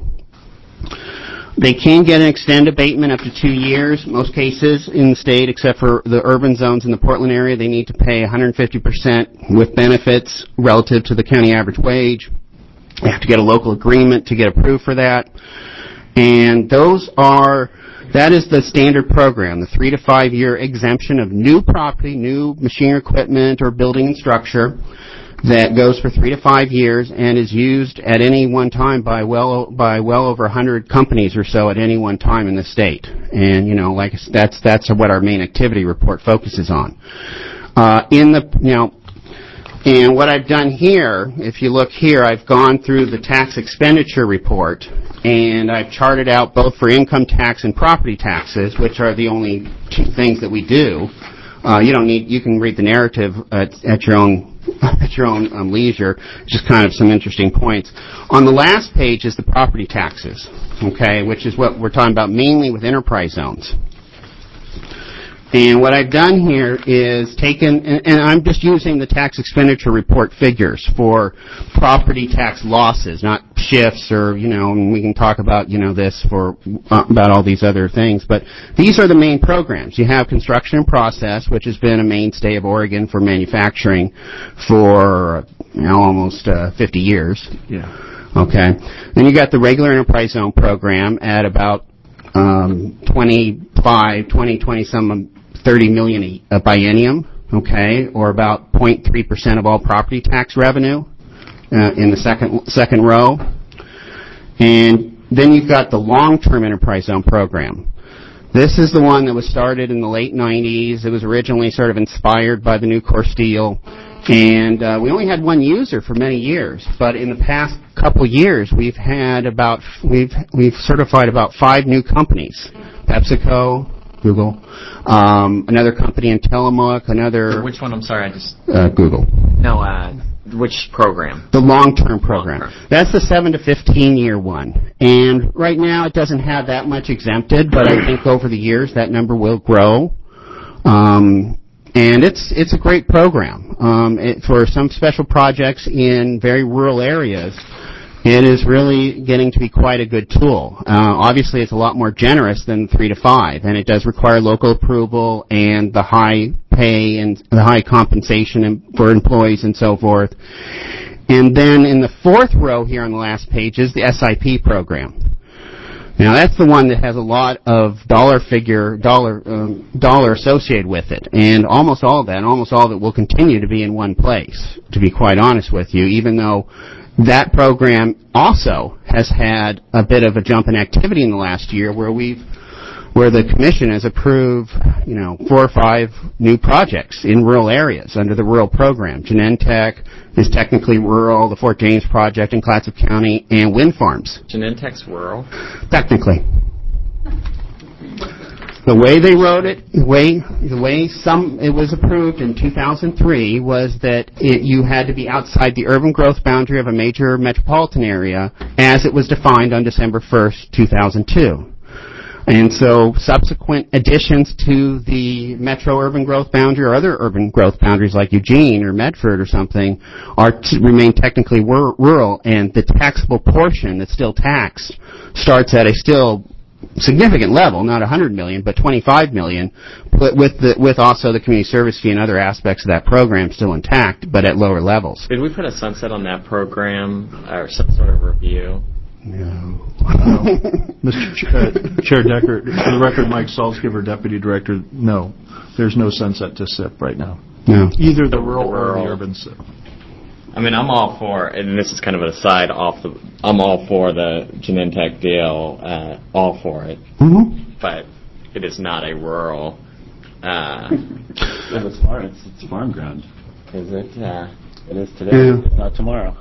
They can get an extended abatement up to two years. Most cases in the state, except for the urban zones in the Portland area, they need to pay one hundred fifty percent with benefits relative to the county average wage. They have to get a local agreement to get approved for that. And those are, that is the standard program, the three to five year exemption of new property, new machine equipment or building and structure that goes for three to five years and is used at any one time by well by well over one hundred companies or so at any one time in the state. And, you know, like that's that's what our main activity report focuses on. Uh, in the, you know, and what I've done here, if you look here, I've gone through the tax expenditure report, and I've charted out both for income tax and property taxes, which are the only two things that we do. Uh, you don't need, you can read the narrative at, at your own at your own um, leisure, just kind of some interesting points. On the last page is the property taxes, okay, which is what we're talking about mainly with enterprise zones. And what I've done here is taken, and, and I'm just using the tax expenditure report figures for property tax losses, not shifts or, you know, and we can talk about, you know, this for, uh, about all these other things. But these are the main programs. You have construction and process, which has been a mainstay of Oregon for manufacturing for, you know, almost uh, fifty years. Yeah. Okay. Then you got the regular enterprise zone program at about um, twenty-five, twenty, twenty some thirty million a biennium, okay, or about zero point three percent of all property tax revenue uh, in the second second row. And then you've got the long-term enterprise zone program. This is the one that was started in the late nineties. It was originally sort of inspired by the Nucor steel. And uh, we only had one user for many years, but in the past couple years, we've had about we've we've certified about five new companies: PepsiCo, Google, um, another company in Tillamook, another. Which one? I'm sorry, I just. Uh, Google. No, uh, which program? The long-term program. Long-term. That's the seven to fifteen year one, and right now it doesn't have that much exempted, but I think over the years that number will grow. Um, and it's it's a great program. Um, it, for some special projects in very rural areas, it is really getting to be quite a good tool. Uh, obviously, it's a lot more generous than three to five, and it does require local approval and the high pay and the high compensation and, for employees and so forth. And then in the fourth row here on the last page is the S I P program. Now, that's the one that has a lot of dollar figure, dollar, um, dollar associated with it. And almost all of that, and almost all of it will continue to be in one place, to be quite honest with you, even though that program also has had a bit of a jump in activity in the last year where we've, where the Commission has approved, you know, four or five new projects in rural areas under the rural program. Genentech is technically rural, the Fort James project in Clatsop County, and wind farms. Genentech's rural? Technically. The way they wrote it, the way the way some it was approved in two thousand three was that it, you had to be outside the urban growth boundary of a major metropolitan area as it was defined on December first, two thousand two. And so subsequent additions to the metro urban growth boundary or other urban growth boundaries like Eugene or Medford or something are to remain technically wor- rural, and the taxable portion that's still taxed starts at a still significant level, not one hundred million dollars, but twenty-five million dollars, but with the, with also the community service fee and other aspects of that program still intact, but at lower levels. Did we put a sunset on that program or some sort of review? No. Mister Ch- uh, Chair Decker, for the record, Mike Salzgiver, Deputy Director, no, there's no sunset to S I P right now. No. Either the rural, The rural. or the urban S I P. I mean, I'm all for, and this is kind of an aside off the, I'm all for the Genentech deal, uh, all for it, Mm-hmm. but it is not a rural, uh, Yeah, it's farm. It's, it's farm ground. is it, uh, It is today. Yeah. It's not tomorrow.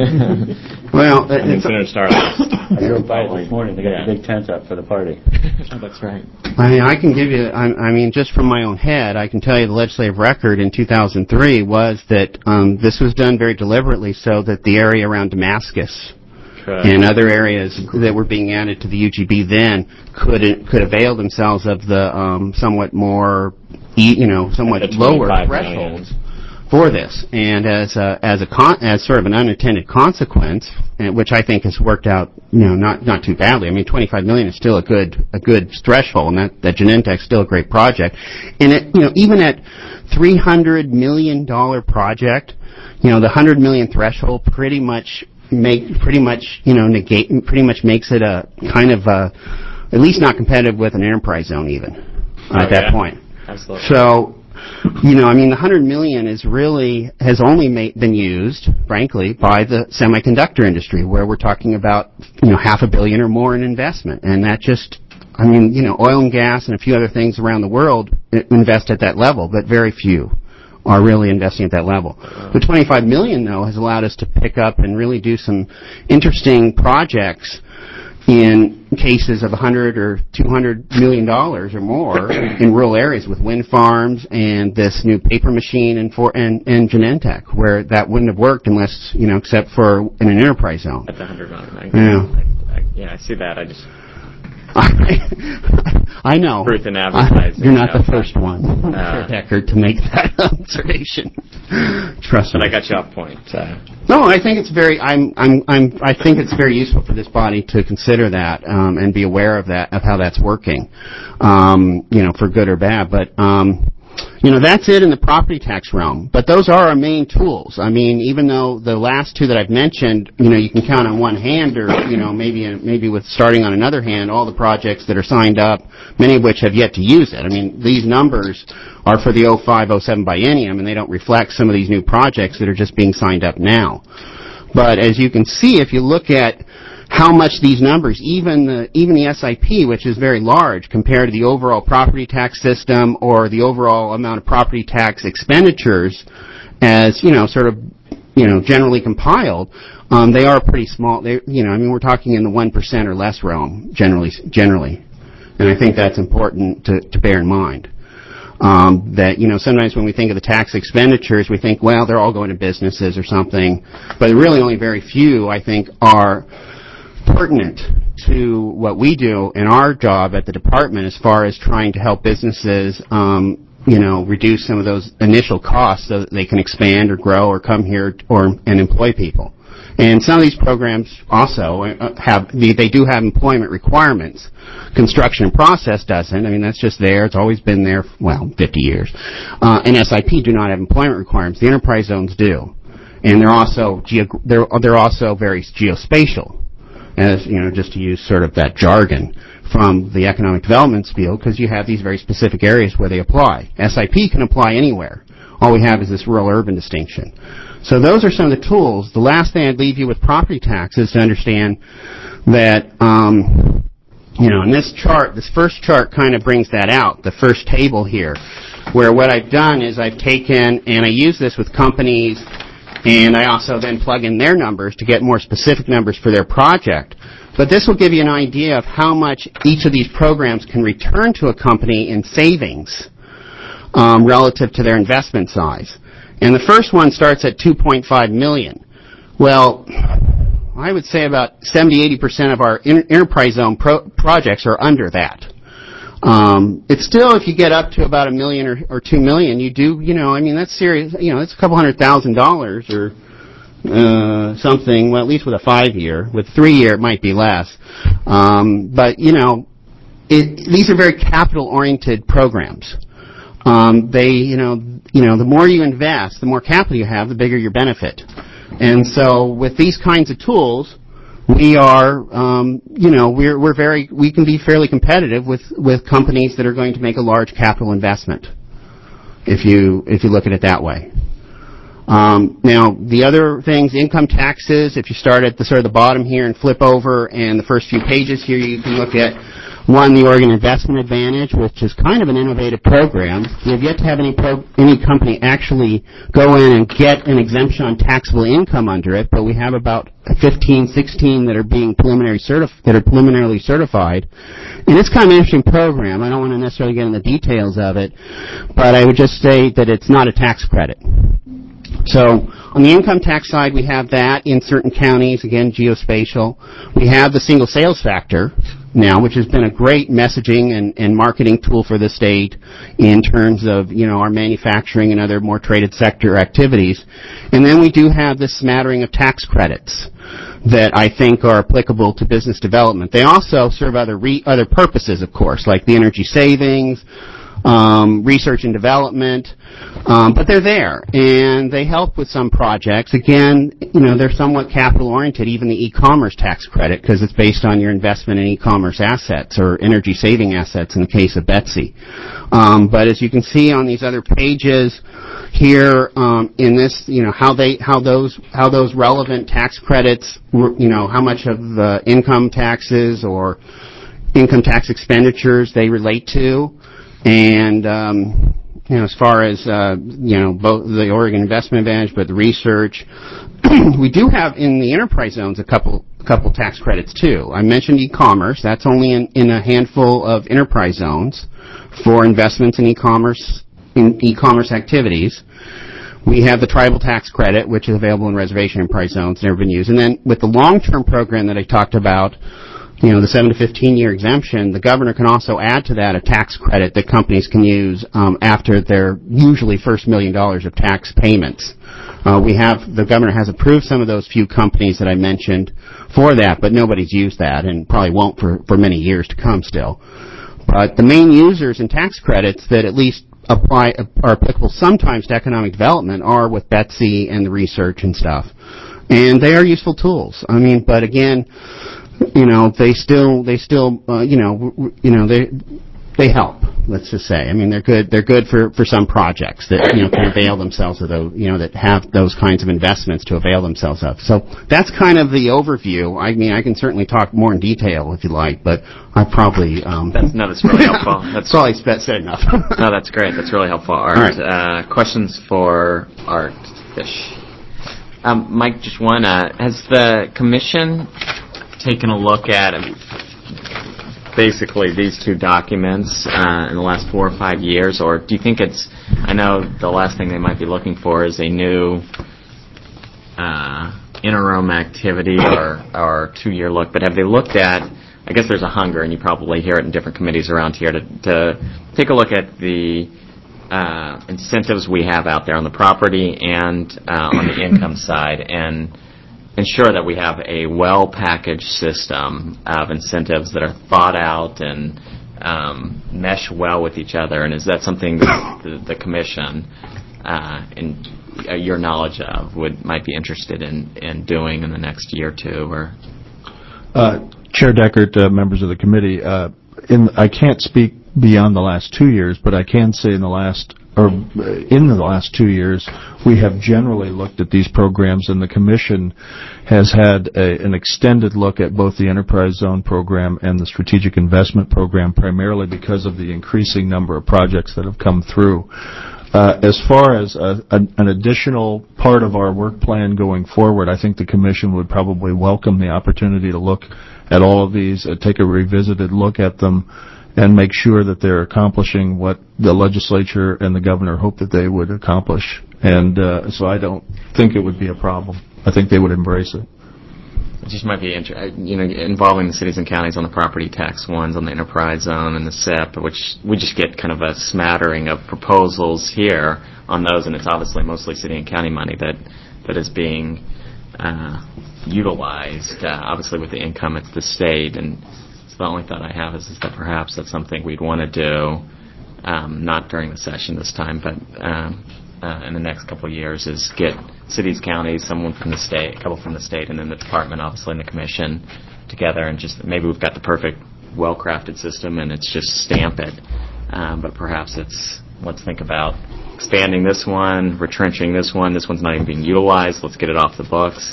Well, I mean, it's, Senator Starlight. I drove by it this morning. They got Yeah. the big tent up for the party. Oh, that's right. I mean, I can give you, I, I mean, just from my own head, I can tell you the legislative record in two thousand three was that um, this was done very deliberately so that the area around Damascus Correct. and other areas that were being added to the U G B then could could avail themselves of the um, somewhat more, e- you know, somewhat At the lower twenty-five thresholds for this. And as a, as a con- as sort of an unintended consequence, and which I think has worked out, you know, not not too badly. I mean, twenty-five million is still a good a good threshold, and that that Genentech's still a great project. And it, you know, even at three hundred million dollar project, you know, the one hundred million threshold pretty much make pretty much you know negate pretty much makes it a kind of a, at least not competitive with an enterprise zone even Oh, at that yeah. point. Absolutely. So, you know, I mean, the one hundred million is really has only ma- been used, frankly, by the semiconductor industry, where we're talking about you know half a billion or more in investment, and that just, I mean, you know, oil and gas and a few other things around the world invest at that level, but very few are really investing at that level. The twenty-five million, though, has allowed us to pick up and really do some interesting projects in cases of one hundred or two hundred million dollars or more in rural areas with wind farms and this new paper machine and for and, and Genentech, where that wouldn't have worked unless, you know, except for in an enterprise zone. At the hundred million. I, Yeah. I, I, yeah, I see that. I just I know. truth in advertising. I, you're not you know, the first one, Uh, Decker, to make that observation. Trust but me. I got you off point. Uh, No, I think it's very. I'm. I'm. I'm. I think it's very useful for this body to consider that um, and be aware of that, of how that's working. Um, you know, for good or bad. But um, you know, that's it in the property tax realm. But those are our main tools. I mean, even though the last two that I've mentioned, you know, you can count on one hand, or you know, maybe maybe with starting on another hand, all the projects that are signed up, many of which have yet to use it. I mean, these numbers are for the oh five oh seven biennium, and they don't reflect some of these new projects that are just being signed up now. But as you can see, if you look at how much these numbers, even the even the S I P, which is very large compared to the overall property tax system or the overall amount of property tax expenditures, as you know, sort of you know generally compiled, um, they are pretty small. They, you know, I mean, we're talking in the one percent or less realm generally. Generally, and I think that's important to, to bear in mind. Um, that, you know, sometimes when we think of the tax expenditures, we think, well, they're all going to businesses or something. But really only very few, I think, are pertinent to what we do in our job at the department as far as trying to help businesses, um, you know, reduce some of those initial costs so that they can expand or grow or come here or and employ people. And some of these programs also have, they, they do have employment requirements. Construction and process doesn't. I mean, that's just there. It's always been there, well, fifty years. Uh, and S I P do not have employment requirements. The enterprise zones do. And they're also, geog- they're, they're also very geospatial, as, you know, just to use sort of that jargon from the economic development field, because you have these very specific areas where they apply. S I P can apply anywhere. All we have is this rural-urban distinction. So those are some of the tools. The last thing I'd leave you with property tax is to understand that, um, you know, in this chart, this first chart kind of brings that out, the first table here, where what I've done is I've taken, and I use this with companies, and I also then plug in their numbers to get more specific numbers for their project. But this will give you an idea of how much each of these programs can return to a company in savings um, relative to their investment size. And the first one starts at two point five million dollars. Well, I would say about seventy to eighty percent of our in- enterprise zone pro- projects are under that. Um, it's still, if you get up to about a million or, or two million, you do, you know, I mean, that's serious, you know, it's a couple hundred thousand dollars or uh, something, well, at least with a five-year. With three-year, it might be less. Um, but, you know, it, these are very capital-oriented programs. Um, they, you know, you know, the more you invest, the more capital you have, the bigger your benefit. And so with these kinds of tools, we are, um, you know, we're we're very, we can be fairly competitive with, with companies that are going to make a large capital investment, if you if you look at it that way. Um, now, the other things, income taxes, if you start at the sort of the bottom here and flip over, and the first few pages here, you can look at, one, the Oregon Investment Advantage, which is kind of an innovative program. We have yet to have any pro- any company actually go in and get an exemption on taxable income under it, but we have about fifteen, sixteen that are being preliminary certif- that are preliminarily certified. And it's kind of an interesting program. I don't want to necessarily get into the details of it, but I would just say that it's not a tax credit. So on the income tax side, we have that in certain counties, again, geospatial. We have the single sales factor now, which has been a great messaging and, and marketing tool for the state in terms of, you know, our manufacturing and other more traded sector activities. And then we do have this smattering of tax credits that I think are applicable to business development. They also serve other re- other purposes, of course, like the energy savings, Um, research and development, um, but they're there, and they help with some projects. Again, you know, they're somewhat capital-oriented, even the e-commerce tax credit, because it's based on your investment in e-commerce assets or energy-saving assets in the case of Betsy. Um, but as you can see on these other pages here, um, in this, you know, how they, how those, how those relevant tax credits, you know, how much of the income taxes or income tax expenditures they relate to. And, um, you know, as far as, uh, you know, both the Oregon Investment Advantage, but the research, we do have in the enterprise zones a couple, a couple tax credits too. I mentioned e-commerce. That's only in, in a handful of enterprise zones for investments in e-commerce, in e-commerce activities. We have the tribal tax credit, which is available in reservation and price zones, never been used. And then with the long-term program that I talked about, you know, the seven to fifteen year exemption, the governor can also add to that a tax credit that companies can use um, after their usually first million dollars of tax payments. Uh, we have, the governor has approved some of those few companies that I mentioned for that, but nobody's used that and probably won't for, for many years to come still. But the main users in tax credits that at least apply, are applicable sometimes to economic development are with Betsy and the research and stuff. And they are useful tools. I mean, but again, you know, they still, they still, uh, you know, w- you know, they, they help. Let's just say. I mean, they're good. They're good for, for some projects that, you know, can avail themselves of those, you know, that have those kinds of investments to avail themselves of. So that's kind of the overview. I mean, I can certainly talk more in detail if you like, but I probably um, that's, no, that's really helpful. That's probably said enough. No, that's great. That's really helpful, Art. All right. Uh, questions for Art Fish. Um, Mike, just one. Uh, has the commission taken a look at um, basically these two documents uh, in the last four or five years, or do you think it's, I know the last thing they might be looking for is a new uh, interim activity or, or two-year look, but have they looked at, I guess there's a hunger, and you probably hear it in different committees around here, to, to take a look at the uh, incentives we have out there on the property and uh, on the income side, and ensure that we have a well-packaged system of incentives that are thought out and um, mesh well with each other. And is that something that the, the commission, uh, in uh, your knowledge of, would might be interested in, in doing in the next year or two? Or uh, Chair Deckert, uh, members of the committee, uh, in I can't speak beyond the last two years, but I can say in the last or in the last two years, we have generally looked at these programs, and the Commission has had a, an extended look at both the Enterprise Zone program and the Strategic Investment program, primarily because of the increasing number of projects that have come through. Uh, as far as a, a, an additional part of our work plan going forward, I think the Commission would probably welcome the opportunity to look at all of these, uh, take a revisited look at them, and make sure that they're accomplishing what the legislature and the governor hope that they would accomplish. And uh, so I don't think it would be a problem. I think they would embrace it. It just might be, inter- you know, involving the cities and counties on the property tax ones, on the enterprise zone and the S I P, which we just get kind of a smattering of proposals here on those, and it's obviously mostly city and county money that that is being uh, utilized. Uh, obviously, with the income, it's the state, and the only thought I have is, is that perhaps that's something we'd want to do, um, not during the session this time, but um, uh, in the next couple of years, is get cities, counties, someone from the state, a couple from the state, and then the department, obviously, and the commission together, and just maybe we've got the perfect, well-crafted system, and it's just stamp it. Um, but perhaps it's, let's think about expanding this one, retrenching this one. This one's not even being utilized. Let's get it off the books.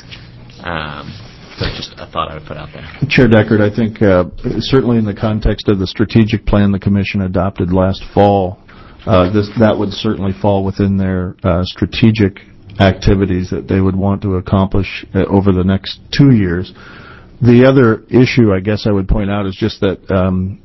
Um, So just a thought I would put out there. Chair Deckert, I think uh, certainly in the context of the strategic plan the Commission adopted last fall, uh, this, that would certainly fall within their uh, strategic activities that they would want to accomplish uh, over the next two years. The other issue I guess I would point out is just that um,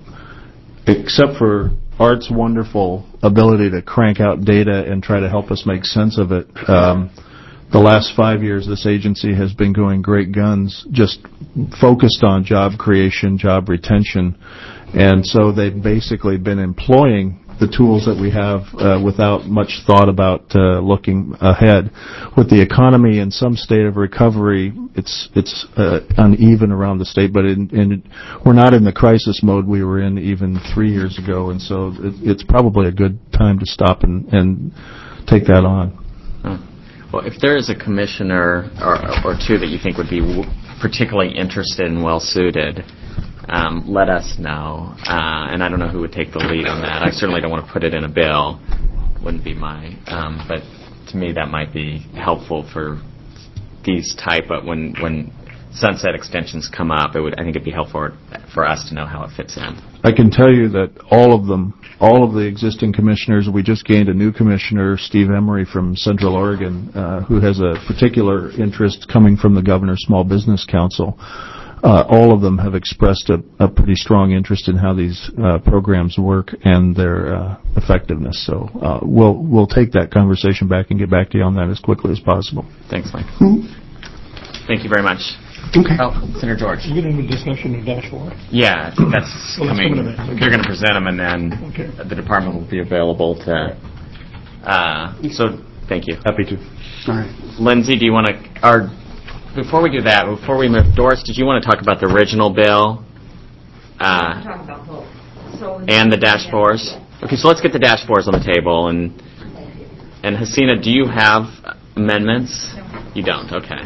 except for Art's wonderful ability to crank out data and try to help us make sense of it, um, the last five years, this agency has been going great guns, just focused on job creation, job retention, and so they've basically been employing the tools that we have uh, without much thought about uh, looking ahead. With the economy in some state of recovery, it's it's uh, uneven around the state, but in, in, we're not in the crisis mode we were in even three years ago, and so it, it's probably a good time to stop and, and take that on. Hmm. Well, if there is a commissioner or, or two that you think would be w- particularly interested and well-suited, um, let us know. Uh, and I don't know who would take the lead on that. I certainly don't want to put it in a bill. Wouldn't be my, um, but to me that might be helpful for these type of, when, when sunset extensions come up, it would, I think it'd be helpful for us to know how it fits in. I can tell you that all of them, all of the existing commissioners, we just gained a new commissioner, Steve Emery from Central Oregon, uh, who has a particular interest coming from the Governor's Small Business Council. Uh, all of them have expressed a, a pretty strong interest in how these uh, programs work and their uh, effectiveness. So uh, we'll we'll take that conversation back and get back to you on that as quickly as possible. Thanks, Mike. Mm-hmm. Thank you very much. Okay. Oh, Senator George. We're getting into discussion of dashboard. Yeah, I think that's Well, that's coming. coming to that. They're going to present them, and then Okay. the department will be available to. Uh, so, thank you. Happy to. All right. Lindsay, do you want to? Or before we do that, before we move, Doris, did you want to talk about the original bill? Uh, talk about both. So and the dash fours. Okay, so let's get the dash fours on the table. And and Hasina, do you have amendments? No. You don't. Okay.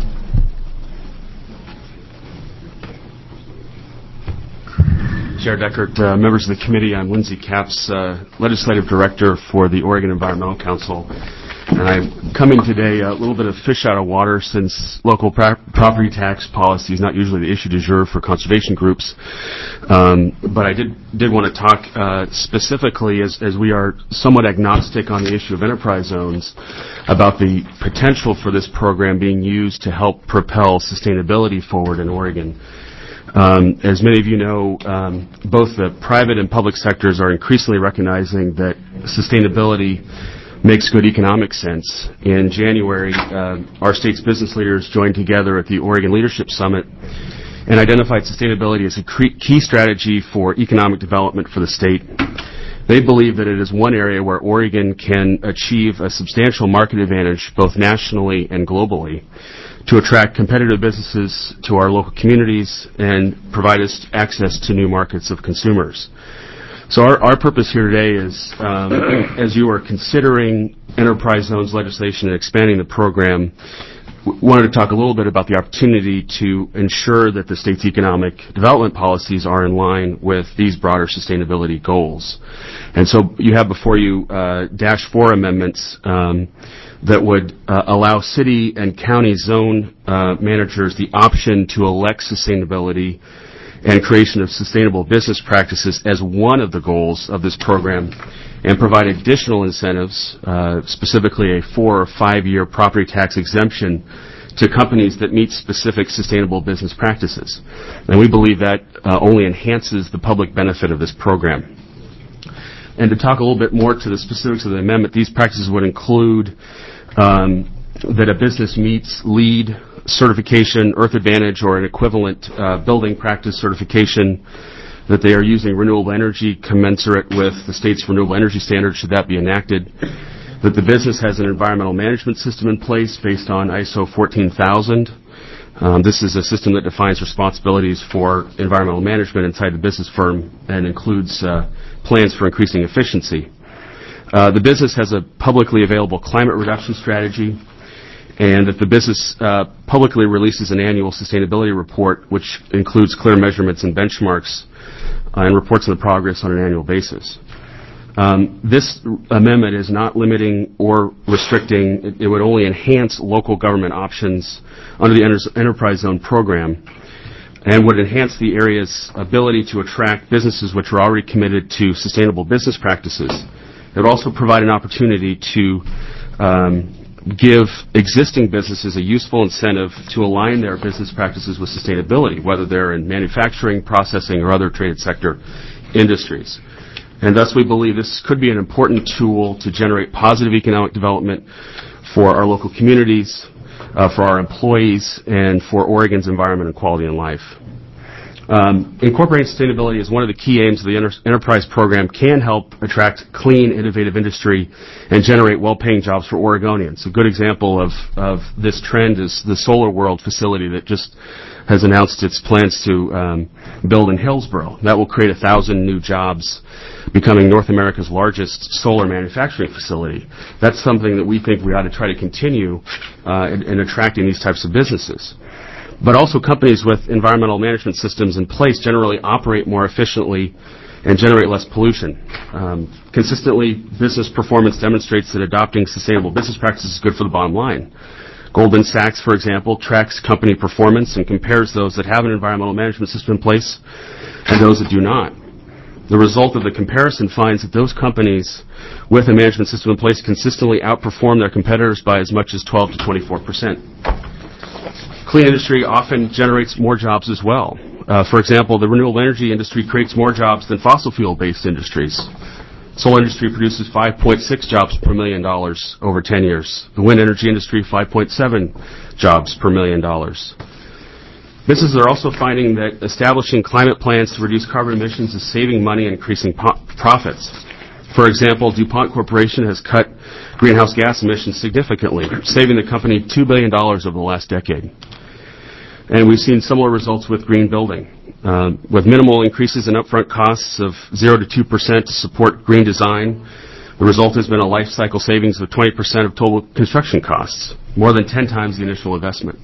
Chair Deckert, uh, members of the committee, I'm Lindsay Capps, uh, Legislative Director for the Oregon Environmental Council. And I'm coming today a little bit of fish out of water since local pra- property tax policy is not usually the issue du jour for conservation groups. Um, but I did did want to talk uh, specifically, as, as we are somewhat agnostic on the issue of enterprise zones, about the potential for this program being used to help propel sustainability forward in Oregon. Um, as many of you know, um, both the private and public sectors are increasingly recognizing that sustainability makes good economic sense. In January, uh, our state's business leaders joined together at the Oregon Leadership Summit and identified sustainability as a key strategy for economic development for the state. They believe that it is one area where Oregon can achieve a substantial market advantage both nationally and globally to attract competitive businesses to our local communities and provide us access to new markets of consumers. So our, our purpose here today is, um, as you are considering enterprise zones legislation and expanding the program, we wanted to talk a little bit about the opportunity to ensure that the state's economic development policies are in line with these broader sustainability goals. And so you have before you uh, Dash four amendments um, that would uh, allow city and county zone uh, managers the option to elect sustainability and creation of sustainable business practices as one of the goals of this program, and provide additional incentives, uh, specifically a four or five-year property tax exemption to companies that meet specific sustainable business practices. And we believe that uh, only enhances the public benefit of this program. And to talk a little bit more to the specifics of the amendment, these practices would include um, that a business meets LEED certification, Earth Advantage, or an equivalent uh, building practice certification, that they are using renewable energy commensurate with the state's renewable energy standards, should that be enacted, that the business has an environmental management system in place based on I S O fourteen thousand. Um, this is a system that defines responsibilities for environmental management inside the business firm and includes uh, plans for increasing efficiency. Uh, the business has a publicly available climate reduction strategy, and that the business uh, publicly releases an annual sustainability report, which includes clear measurements and benchmarks, uh, and reports on the progress on an annual basis. Um, this amendment is not limiting or restricting. It, it would only enhance local government options under the enter- Enterprise Zone program, and would enhance the area's ability to attract businesses which are already committed to sustainable business practices. It would also provide an opportunity to um, give existing businesses a useful incentive to align their business practices with sustainability, whether they're in manufacturing, processing, or other traded sector industries. And thus we believe this could be an important tool to generate positive economic development for our local communities, uh, for our employees, and for Oregon's environment and quality of life. Um, incorporating sustainability as one of the key aims of the enter- Enterprise program can help attract clean, innovative industry and generate well-paying jobs for Oregonians. A good example of, of this trend is the Solar World facility that just has announced its plans to um, build in Hillsboro. That will create a thousand new jobs, becoming North America's largest solar manufacturing facility. That's something that we think we ought to try to continue uh, in, in attracting these types of businesses. But also companies with environmental management systems in place generally operate more efficiently and generate less pollution. Um, consistently, business performance demonstrates that adopting sustainable business practices is good for the bottom line. Goldman Sachs, for example, tracks company performance and compares those that have an environmental management system in place and those that do not. The result of the comparison finds that those companies with a management system in place consistently outperform their competitors by as much as twelve to twenty-four percent. Clean industry often generates more jobs as well. Uh, for example, the renewable energy industry creates more jobs than fossil fuel-based industries. Solar industry produces five point six jobs per million dollars over ten years. The wind energy industry, five point seven jobs per million dollars. Businesses are also finding that establishing climate plans to reduce carbon emissions is saving money and increasing po- profits. For example, DuPont Corporation has cut greenhouse gas emissions significantly, saving the company two billion dollars over the last decade. And we've seen similar results with green building. Uh, with minimal increases in upfront costs of zero to two percent to support green design, the result has been a life cycle savings of twenty percent of total construction costs, more than ten times the initial investment.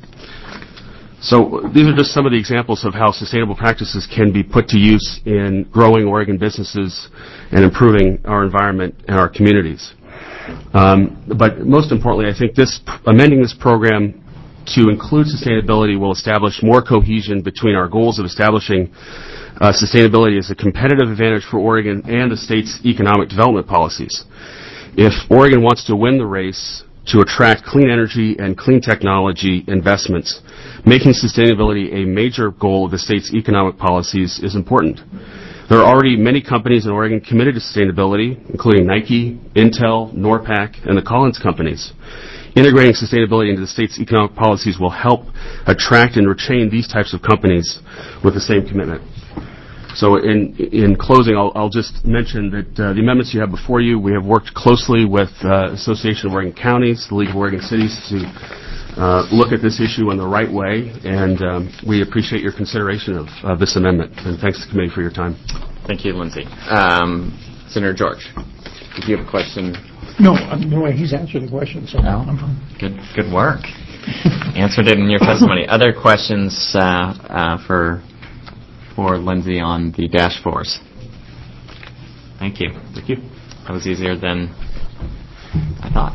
So these are just some of the examples of how sustainable practices can be put to use in growing Oregon businesses and improving our environment and our communities. Um, but most importantly, I think this amending this program to include sustainability will establish more cohesion between our goals of establishing uh, sustainability as a competitive advantage for Oregon and the state's economic development policies. If Oregon wants to win the race to attract clean energy and clean technology investments, making sustainability a major goal of the state's economic policies is important. There are already many companies in Oregon committed to sustainability, including Nike, Intel, Norpac, and the Collins companies. Integrating sustainability into the state's economic policies will help attract and retain these types of companies with the same commitment. So in in closing, I'll, I'll just mention that uh, the amendments you have before you, we have worked closely with uh, Association of Oregon Counties, the League of Oregon Cities, to uh, look at this issue in the right way, and um, we appreciate your consideration of, of this amendment. And thanks to the committee for your time. Thank you, Lindsay. Um, Senator George, did you have a question? No, no way. He's answered the question, so No? I'm fine. Good, good work. Answered it in your testimony. Other questions uh, uh, for for Lindsay on the dash fours? Thank you. Thank you. That was easier than I thought.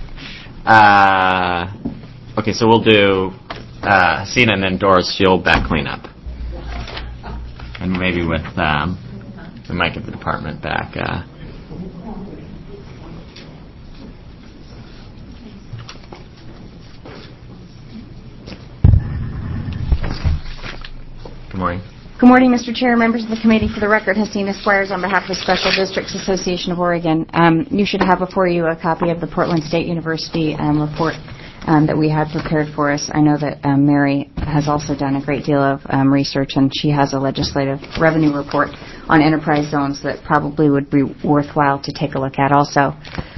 Uh, okay, so we'll do uh, Hasina and then Doris. She'll back clean up, and maybe with um, we might get the department back. Uh, Good morning. Good morning, Mister Chair, members of the committee. For the record, Hasina Squires on behalf of the Special Districts Association of Oregon. Um, you should have before you a copy of the Portland State University um, report um, that we had prepared for us. I know that um, Mary has also done a great deal of um, research, and she has a legislative revenue report on enterprise zones that probably would be worthwhile to take a look at also.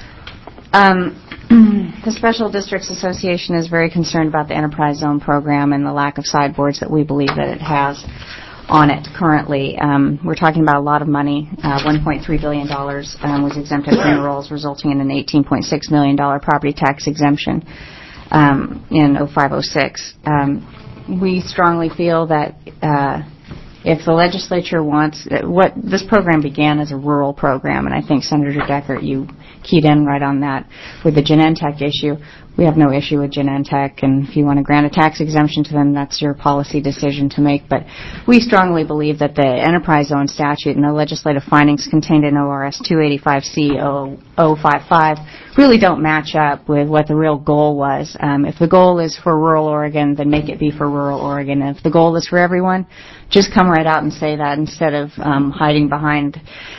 Um, the Special Districts Association is very concerned about the enterprise zone program and the lack of sideboards that we believe that it has on it currently. Um, we're talking about a lot of money. Uh, one point three billion dollars um, was exempted from the rolls, resulting in an eighteen point six million dollars property tax exemption um, in oh five oh six. Um, we strongly feel that uh, if the legislature wants, what this program began as a rural program, and I think Senator Deckert, you keyed in right on that with the Genentech issue. We have no issue with Genentech, and if you want to grant a tax exemption to them, that's your policy decision to make. But we strongly believe that the enterprise zone statute and the legislative findings contained in O R S two eighty-five C zero zero five five really don't match up with what the real goal was. Um, if the goal is for rural Oregon, then make it be for rural Oregon. And if the goal is for everyone, just come right out and say that instead of um, hiding behind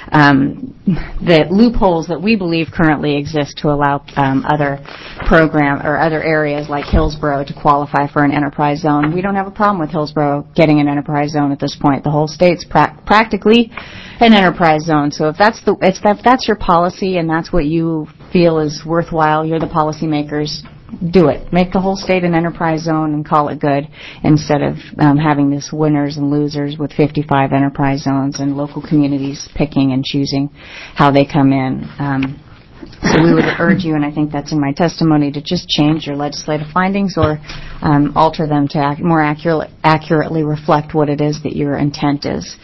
um, the loopholes that we believe currently exist to allow um, other programs or other areas like Hillsborough to qualify for an enterprise zone. We don't have a problem with Hillsborough getting an enterprise zone at this point. The whole state's pra- practically an enterprise zone. So if that's the if that, that's your policy and that's what you feel is worthwhile, you're the policymakers, do it. Make the whole state an enterprise zone and call it good, instead of um, having this winners and losers with fifty-five enterprise zones and local communities picking and choosing how they come in. Um, So we would urge you, and I think that's in my testimony, to just change your legislative findings or um, alter them to ac- more accurate, accurately reflect what it is that your intent is.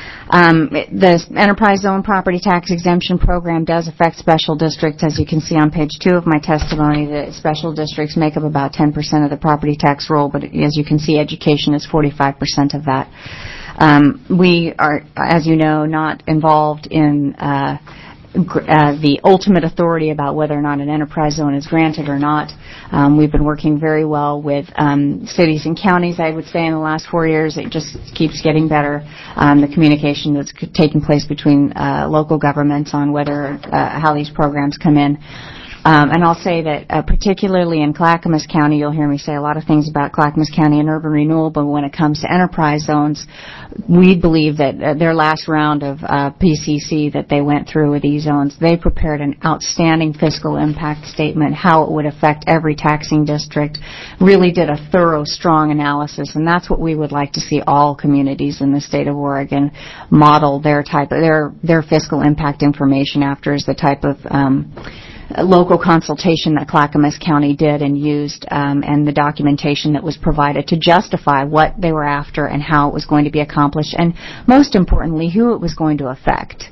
Um, the enterprise zone property tax exemption program does affect special districts. As you can see on page two of my testimony, the special districts make up about ten percent of the property tax roll, but as you can see, education is forty-five percent of that. Um, we are, as you know, not involved in uh, Uh, the ultimate authority about whether or not an enterprise zone is granted or not. Um, we've been working very well with um, cities and counties, I would say, in the last four years. It just keeps getting better. Um, the communication that's taking place between uh, local governments on whether, uh, how these programs come in. Um, and I'll say that uh, particularly in Clackamas County, you'll hear me say a lot of things about Clackamas County and urban renewal, but when it comes to enterprise zones, we believe that uh, their last round of uh, P C C that they went through with these zones, they prepared an outstanding fiscal impact statement, how it would affect every taxing district, really did a thorough, strong analysis, and that's what we would like to see all communities in the state of Oregon model their type of, their, their fiscal impact information after, is the type of um, local consultation that Clackamas County did and used, um, and the documentation that was provided to justify what they were after and how it was going to be accomplished, and most importantly, who it was going to affect.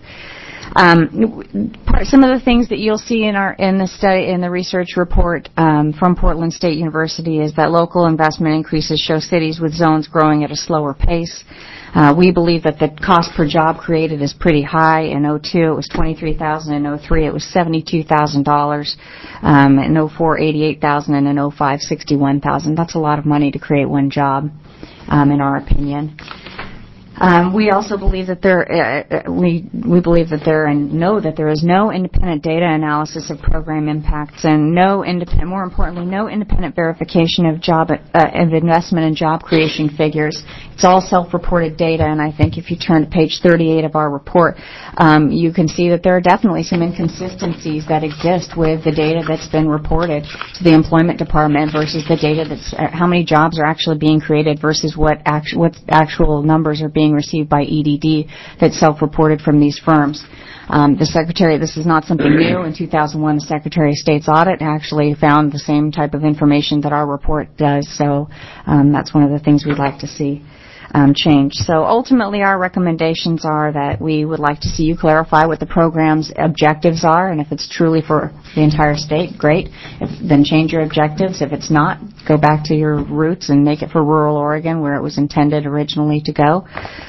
Um, some of the things that you'll see in our in the study in the research report um, from Portland State University is that local investment increases show cities with zones growing at a slower pace. Uh, we believe that the cost per job created is pretty high. In oh two, it was twenty-three thousand dollars. In oh three, it was seventy-two thousand dollars. Um, in oh four, eighty-eight thousand dollars. And in oh five, sixty-one thousand dollars. That's a lot of money to create one job, um, in our opinion. Um, we also believe that there, uh, we we believe that there and know that there is no independent data analysis of program impacts, and no independent, more importantly, no independent verification of job uh, of investment and job creation figures. It's all self-reported data, and I think if you turn to page thirty-eight of our report, um, you can see that there are definitely some inconsistencies that exist with the data that's been reported to the Employment Department versus the data that's uh, how many jobs are actually being created versus what actu- what actual numbers are being received by E D D that's self-reported from these firms. Um, the Secretary, this is not something new. In two thousand one, the Secretary of State's audit actually found the same type of information that our report does, so um, that's one of the things we'd like to see um, change. So ultimately, our recommendations are that we would like to see you clarify what the program's objectives are, and if it's truly for the entire state, great. If, then change your objectives. If it's not, go back to your roots and make it for rural Oregon where it was intended originally to go.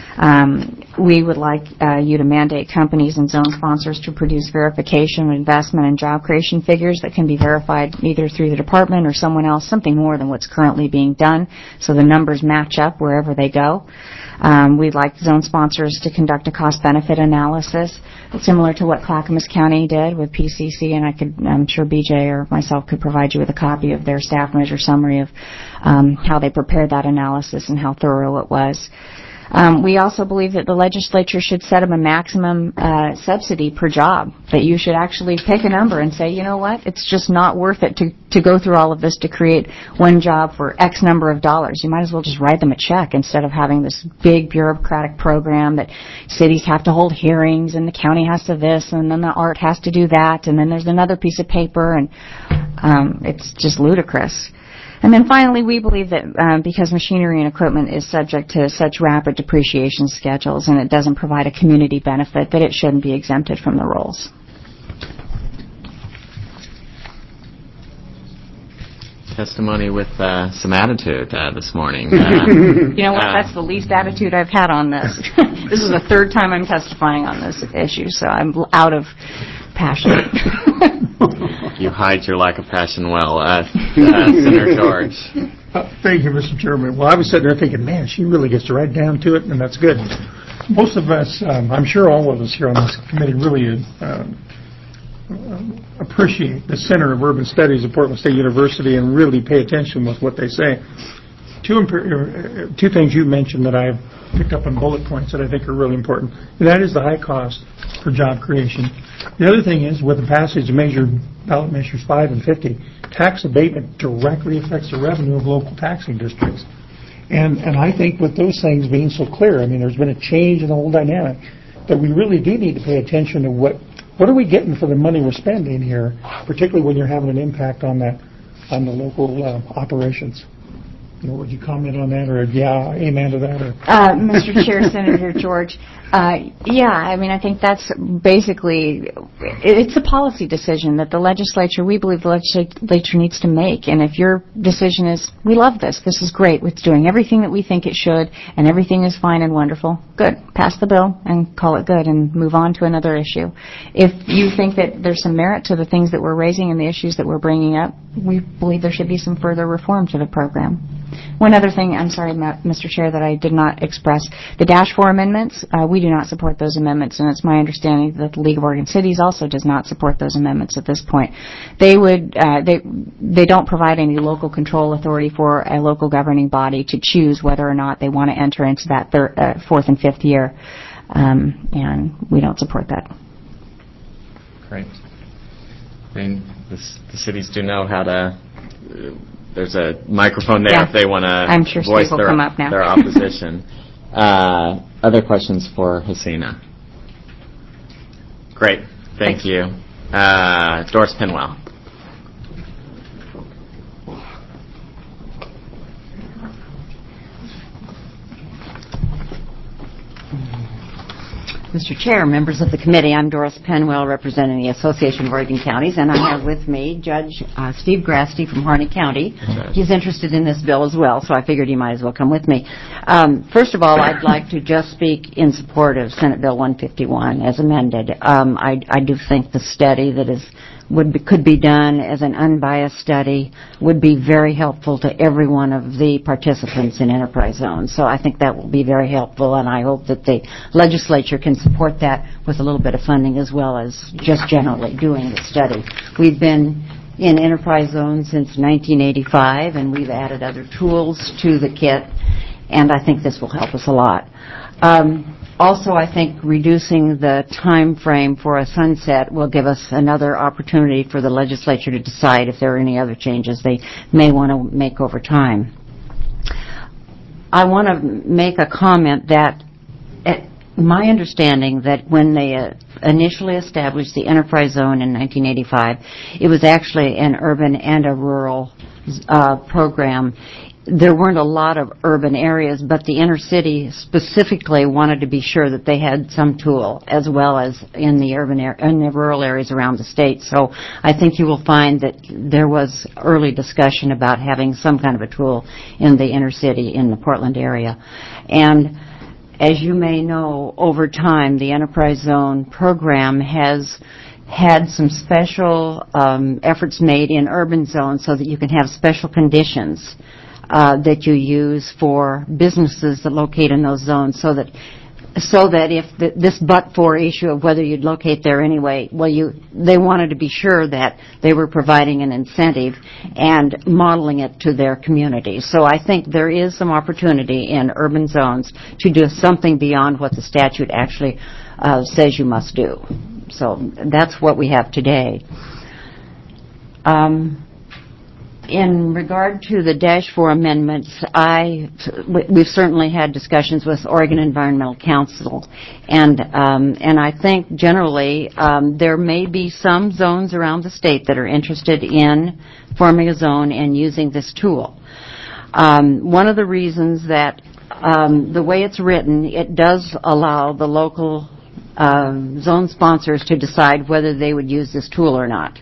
Um, we would like uh, you to mandate companies and zone sponsors to produce verification of investment and job creation figures that can be verified either through the department or someone else, something more than what's currently being done, so the numbers match up wherever they go. Um, we'd like zone sponsors to conduct a cost-benefit analysis, similar to what Clackamas County did with P C C, and I could, I'm sure B J or myself could provide you with a copy of their staff measure summary of um, how they prepared that analysis and how thorough it was. Um, we also believe that the legislature should set up a maximum uh, subsidy per job, that you should actually pick a number and say, you know what, it's just not worth it to, to go through all of this to create one job for X number of dollars. You might as well just write them a check instead of having this big bureaucratic program that cities have to hold hearings and the county has to this and then the art has to do that and then there's another piece of paper, and um, it's just ludicrous. And then finally, we believe that um, because machinery and equipment is subject to such rapid depreciation schedules and it doesn't provide a community benefit, that it shouldn't be exempted from the rolls. Testimony with uh, some attitude uh, this morning. Uh, you know what? uh, That's the least attitude I've had on this. This is the third time I'm testifying on this issue, so I'm out of passion. You hide your lack of passion well. Uh, uh, Senator George. Uh, thank you, Mister Chairman. Well, I was sitting there thinking, man, she really gets right down to it, and that's good. Most of us, um, I'm sure all of us here on this committee really uh, appreciate the Center of Urban Studies at Portland State University and really pay attention with what they say. Two, imp- two things you mentioned that I've picked up on bullet points that I think are really important, and that is the high cost for job creation. The other thing is, with the passage of measure, ballot measures five and fifty, tax abatement directly affects the revenue of local taxing districts. And and I think with those things being so clear, I mean, there's been a change in the whole dynamic, that we really do need to pay attention to what what are we getting for the money we're spending here, particularly when you're having an impact on that on the local uh, operations. You know, would you comment on that, or yeah, amen to that? Or? Uh, Mister Chair, Senator George, uh, yeah, I mean, I think that's basically, it's a policy decision that the legislature, we believe the legislature needs to make. And if your decision is, we love this, this is great, it's doing everything that we think it should, and everything is fine and wonderful, good, pass the bill and call it good and move on to another issue. If you think that there's some merit to the things that we're raising and the issues that we're bringing up, we believe there should be some further reform to the program. One other thing, I'm sorry, Mister Chair, that I did not express. The Dash four amendments, uh, we do not support those amendments, and it's my understanding that the League of Oregon Cities also does not support those amendments at this point. They would, uh, they, they don't provide any local control authority for a local governing body to choose whether or not they want to enter into that third, uh, fourth and fifth year, um, and we don't support that. Great. I mean, the, the cities do know how to. Uh, There's a microphone there yeah. if they want I'm to sure voice Steve will their, come up now. their opposition. uh, other questions for Hasina? Great. Thank Thanks. you. Uh, Doris Pinwell. Mister Chair, members of the committee, I'm Doris Penwell, representing the Association of Oregon Counties, and I have with me Judge uh, Steve Grasty from Harney County. He's interested in this bill as well, so I figured he might as well come with me. Um, first of all, I'd like to just speak in support of Senate Bill one fifty-one as amended. Um, I, I do think the study that is would be, could be done as an unbiased study would be very helpful to every one of the participants in enterprise zones. So I think that will be very helpful, and I hope that the legislature can support that with a little bit of funding as well as just generally doing the study. We've been in enterprise zones since nineteen eighty-five, and we've added other tools to the kit, and I think this will help us a lot. Um, Also, I think reducing the time frame for a sunset will give us another opportunity for the legislature to decide if there are any other changes they may want to make over time. I want to make a comment that at my understanding that when they uh, initially established the enterprise zone in nineteen eighty-five, it was actually an urban and a rural uh, program. There weren't a lot of urban areas, but the inner city specifically wanted to be sure that they had some tool, as well as in the urban er- in the rural areas around the state. So I think you will find that there was early discussion about having some kind of a tool in the inner city in the Portland area. And as you may know, over time, the Enterprise Zone program has had some special um, efforts made in urban zones so that you can have special conditions Uh, that you use for businesses that locate in those zones, so that so that if the, this but-for issue of whether you'd locate there anyway, well, you they wanted to be sure that they were providing an incentive and modeling it to their community. So I think there is some opportunity in urban zones to do something beyond what the statute actually uh, says you must do. So that's what we have today. Um, In regard to the Dash four amendments, I, we've certainly had discussions with Oregon Environmental Council, and um, and I think generally um, there may be some zones around the state that are interested in forming a zone and using this tool. Um, one of the reasons that um, the way it's written, it does allow the local um, zone sponsors to decide whether they would use this tool or not.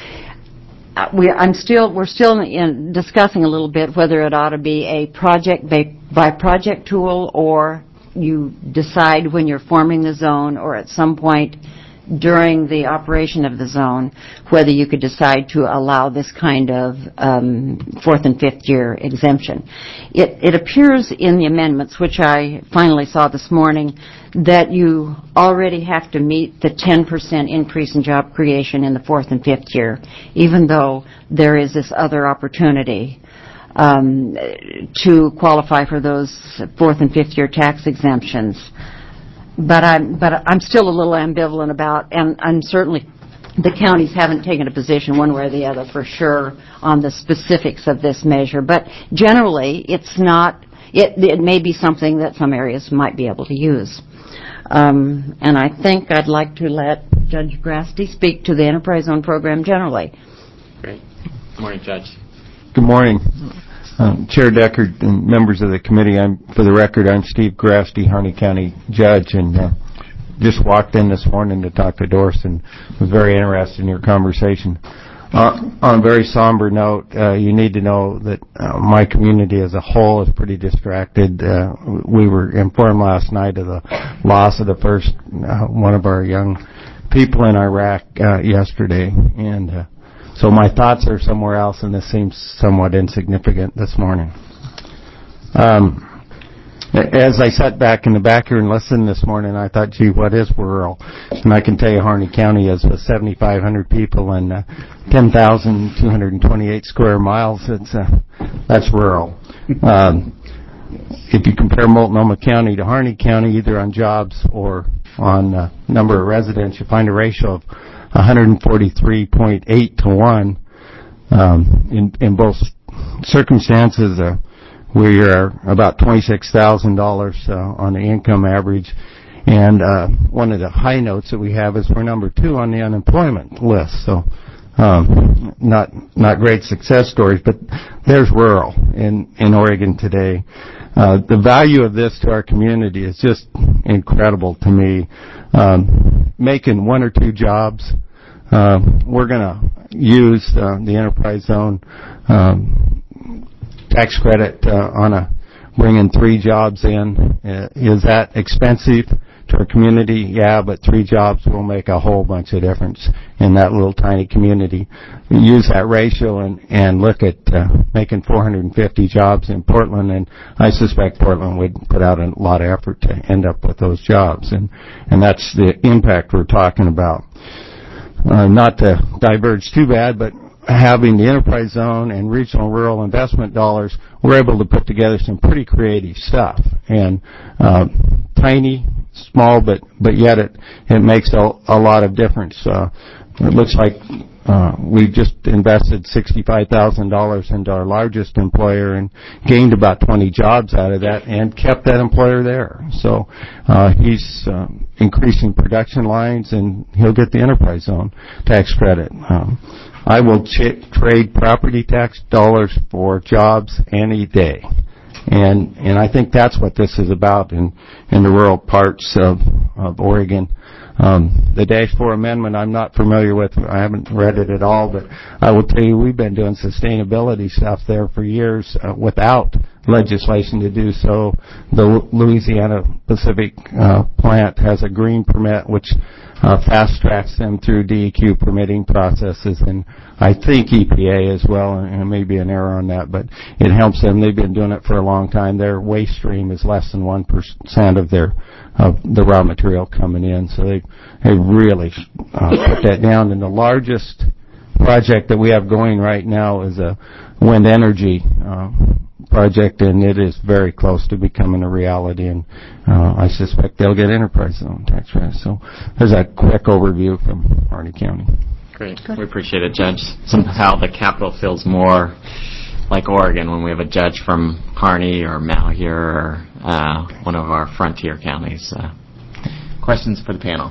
Uh, we, I'm still, we're still in discussing a little bit whether it ought to be a project by, by project tool, or you decide when you're forming the zone or at some point during the operation of the zone whether you could decide to allow this kind of um, fourth and fifth year exemption. It, it appears in the amendments, which I finally saw this morning, that you already have to meet the ten percent increase in job creation in the fourth and fifth year, even though there is this other opportunity um, to qualify for those fourth and fifth year tax exemptions. But I'm, but I'm still a little ambivalent about, and I'm certainly, the counties haven't taken a position one way or the other for sure on the specifics of this measure. But generally, it's not, it, it may be something that some areas might be able to use. Um, and I think I'd like to let Judge Grasty speak to the Enterprise Zone program generally. Great. Good morning, Judge. Good morning. Um, Chair Deckard and members of the committee, I'm, for the record, I'm Steve Grasty, Harney County Judge, and uh, just walked in this morning to talk to Doris and was very interested in your conversation. Uh, on a very somber note, uh, you need to know that uh, my community as a whole is pretty distracted. Uh, we were informed last night of the loss of the first uh, one of our young people in Iraq uh, yesterday, and uh, so my thoughts are somewhere else, and this seems somewhat insignificant this morning. Um, as I sat back in the back here and listened this morning, I thought, gee, what is rural? And I can tell you Harney County is with seventy-five hundred people and uh, ten thousand two hundred twenty-eight square miles. It's uh, that's rural. Um, if you compare Multnomah County to Harney County, either on jobs or on uh, number of residents, you find a ratio of one hundred forty-three point eight to one. Um, in, in both circumstances, uh, we are about twenty-six thousand dollars uh, on the income average. And uh, one of the high notes that we have is we're number two on the unemployment list. So um, not not great success stories, but there's rural in, in Oregon today. Uh, the value of this to our community is just incredible to me. Um, making one or two jobs, uh, we're going to use uh, the Enterprise Zone um, tax credit uh, on a bringing three jobs in. Uh, is that expensive? to our community? Yeah, but three jobs will make a whole bunch of difference in that little tiny community. We use that ratio and, and look at uh, making four hundred fifty jobs in Portland, and I suspect Portland would put out a lot of effort to end up with those jobs, and, and that's the impact we're talking about. Uh, not to diverge too bad, but having the enterprise zone and regional rural investment dollars, we're able to put together some pretty creative stuff. And uh, tiny, small, but but yet it it makes a, a lot of difference. Uh, it looks like uh, we just invested sixty-five thousand dollars into our largest employer and gained about twenty jobs out of that and kept that employer there. So uh, he's uh, increasing production lines, and he'll get the enterprise zone tax credit. Um, I will ch- trade property tax dollars for jobs any day. And and I think that's what this is about in, in the rural parts of, of Oregon. Um, the Dash four amendment I'm not familiar with. I haven't read it at all, but I will tell you we've been doing sustainability stuff there for years uh, without legislation to do so. The Louisiana Pacific uh, plant has a green permit, which uh, fast-tracks them through D E Q permitting processes, and I think E P A as well, and there may be an error on that, but it helps them. They've been doing it for a long time. Their waste stream is less than one percent of their of the raw material coming in, so they they really uh, put that down. And the largest project that we have going right now is a wind energy uh, project, and it is very close to becoming a reality, and uh, I suspect they'll get enterprise zone tax credits. So there's a quick overview from Harney County. Great. We appreciate it, Judge. Somehow the capital feels more like Oregon when we have a judge from Harney or Malheur or uh, one of our frontier counties. Uh, questions for the panel?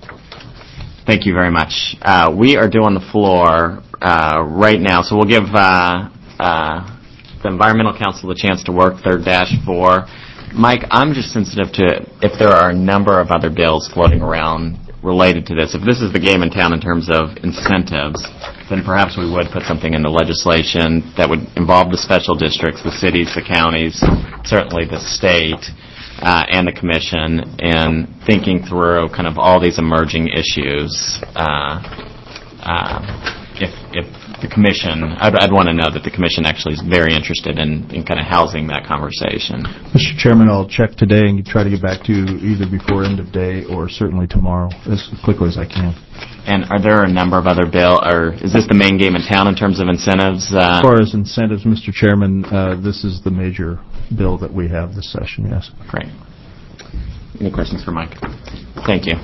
Thank you very much. Uh, we are due on the floor uh, right now, so we'll give uh, uh, the Environmental Council the chance to work their dash four. Mike, I'm just sensitive to if there are a number of other bills floating around related to this. If this is the game in town in terms of incentives, then perhaps we would put something in the legislation that would involve the special districts, the cities, the counties, certainly the state, uh, and the commission, and thinking through kind of all these emerging issues. Uh, uh, if, if the commission, I'd, I'd want to know that the commission actually is very interested in, in kind of housing that conversation. Mister Chairman, I'll check today and try to get back to you either before end of day or certainly tomorrow as quickly as I can. And are there a number of other bill, or is this the main game in town in terms of incentives? Uh, as far as incentives, Mister Chairman, uh, this is the major bill that we have this session, yes. Great. Any questions for Mike? Thank you.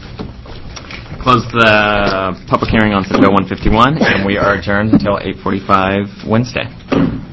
Close the public hearing on Senate Bill one fifty-one, and we are adjourned until eight forty-five Wednesday.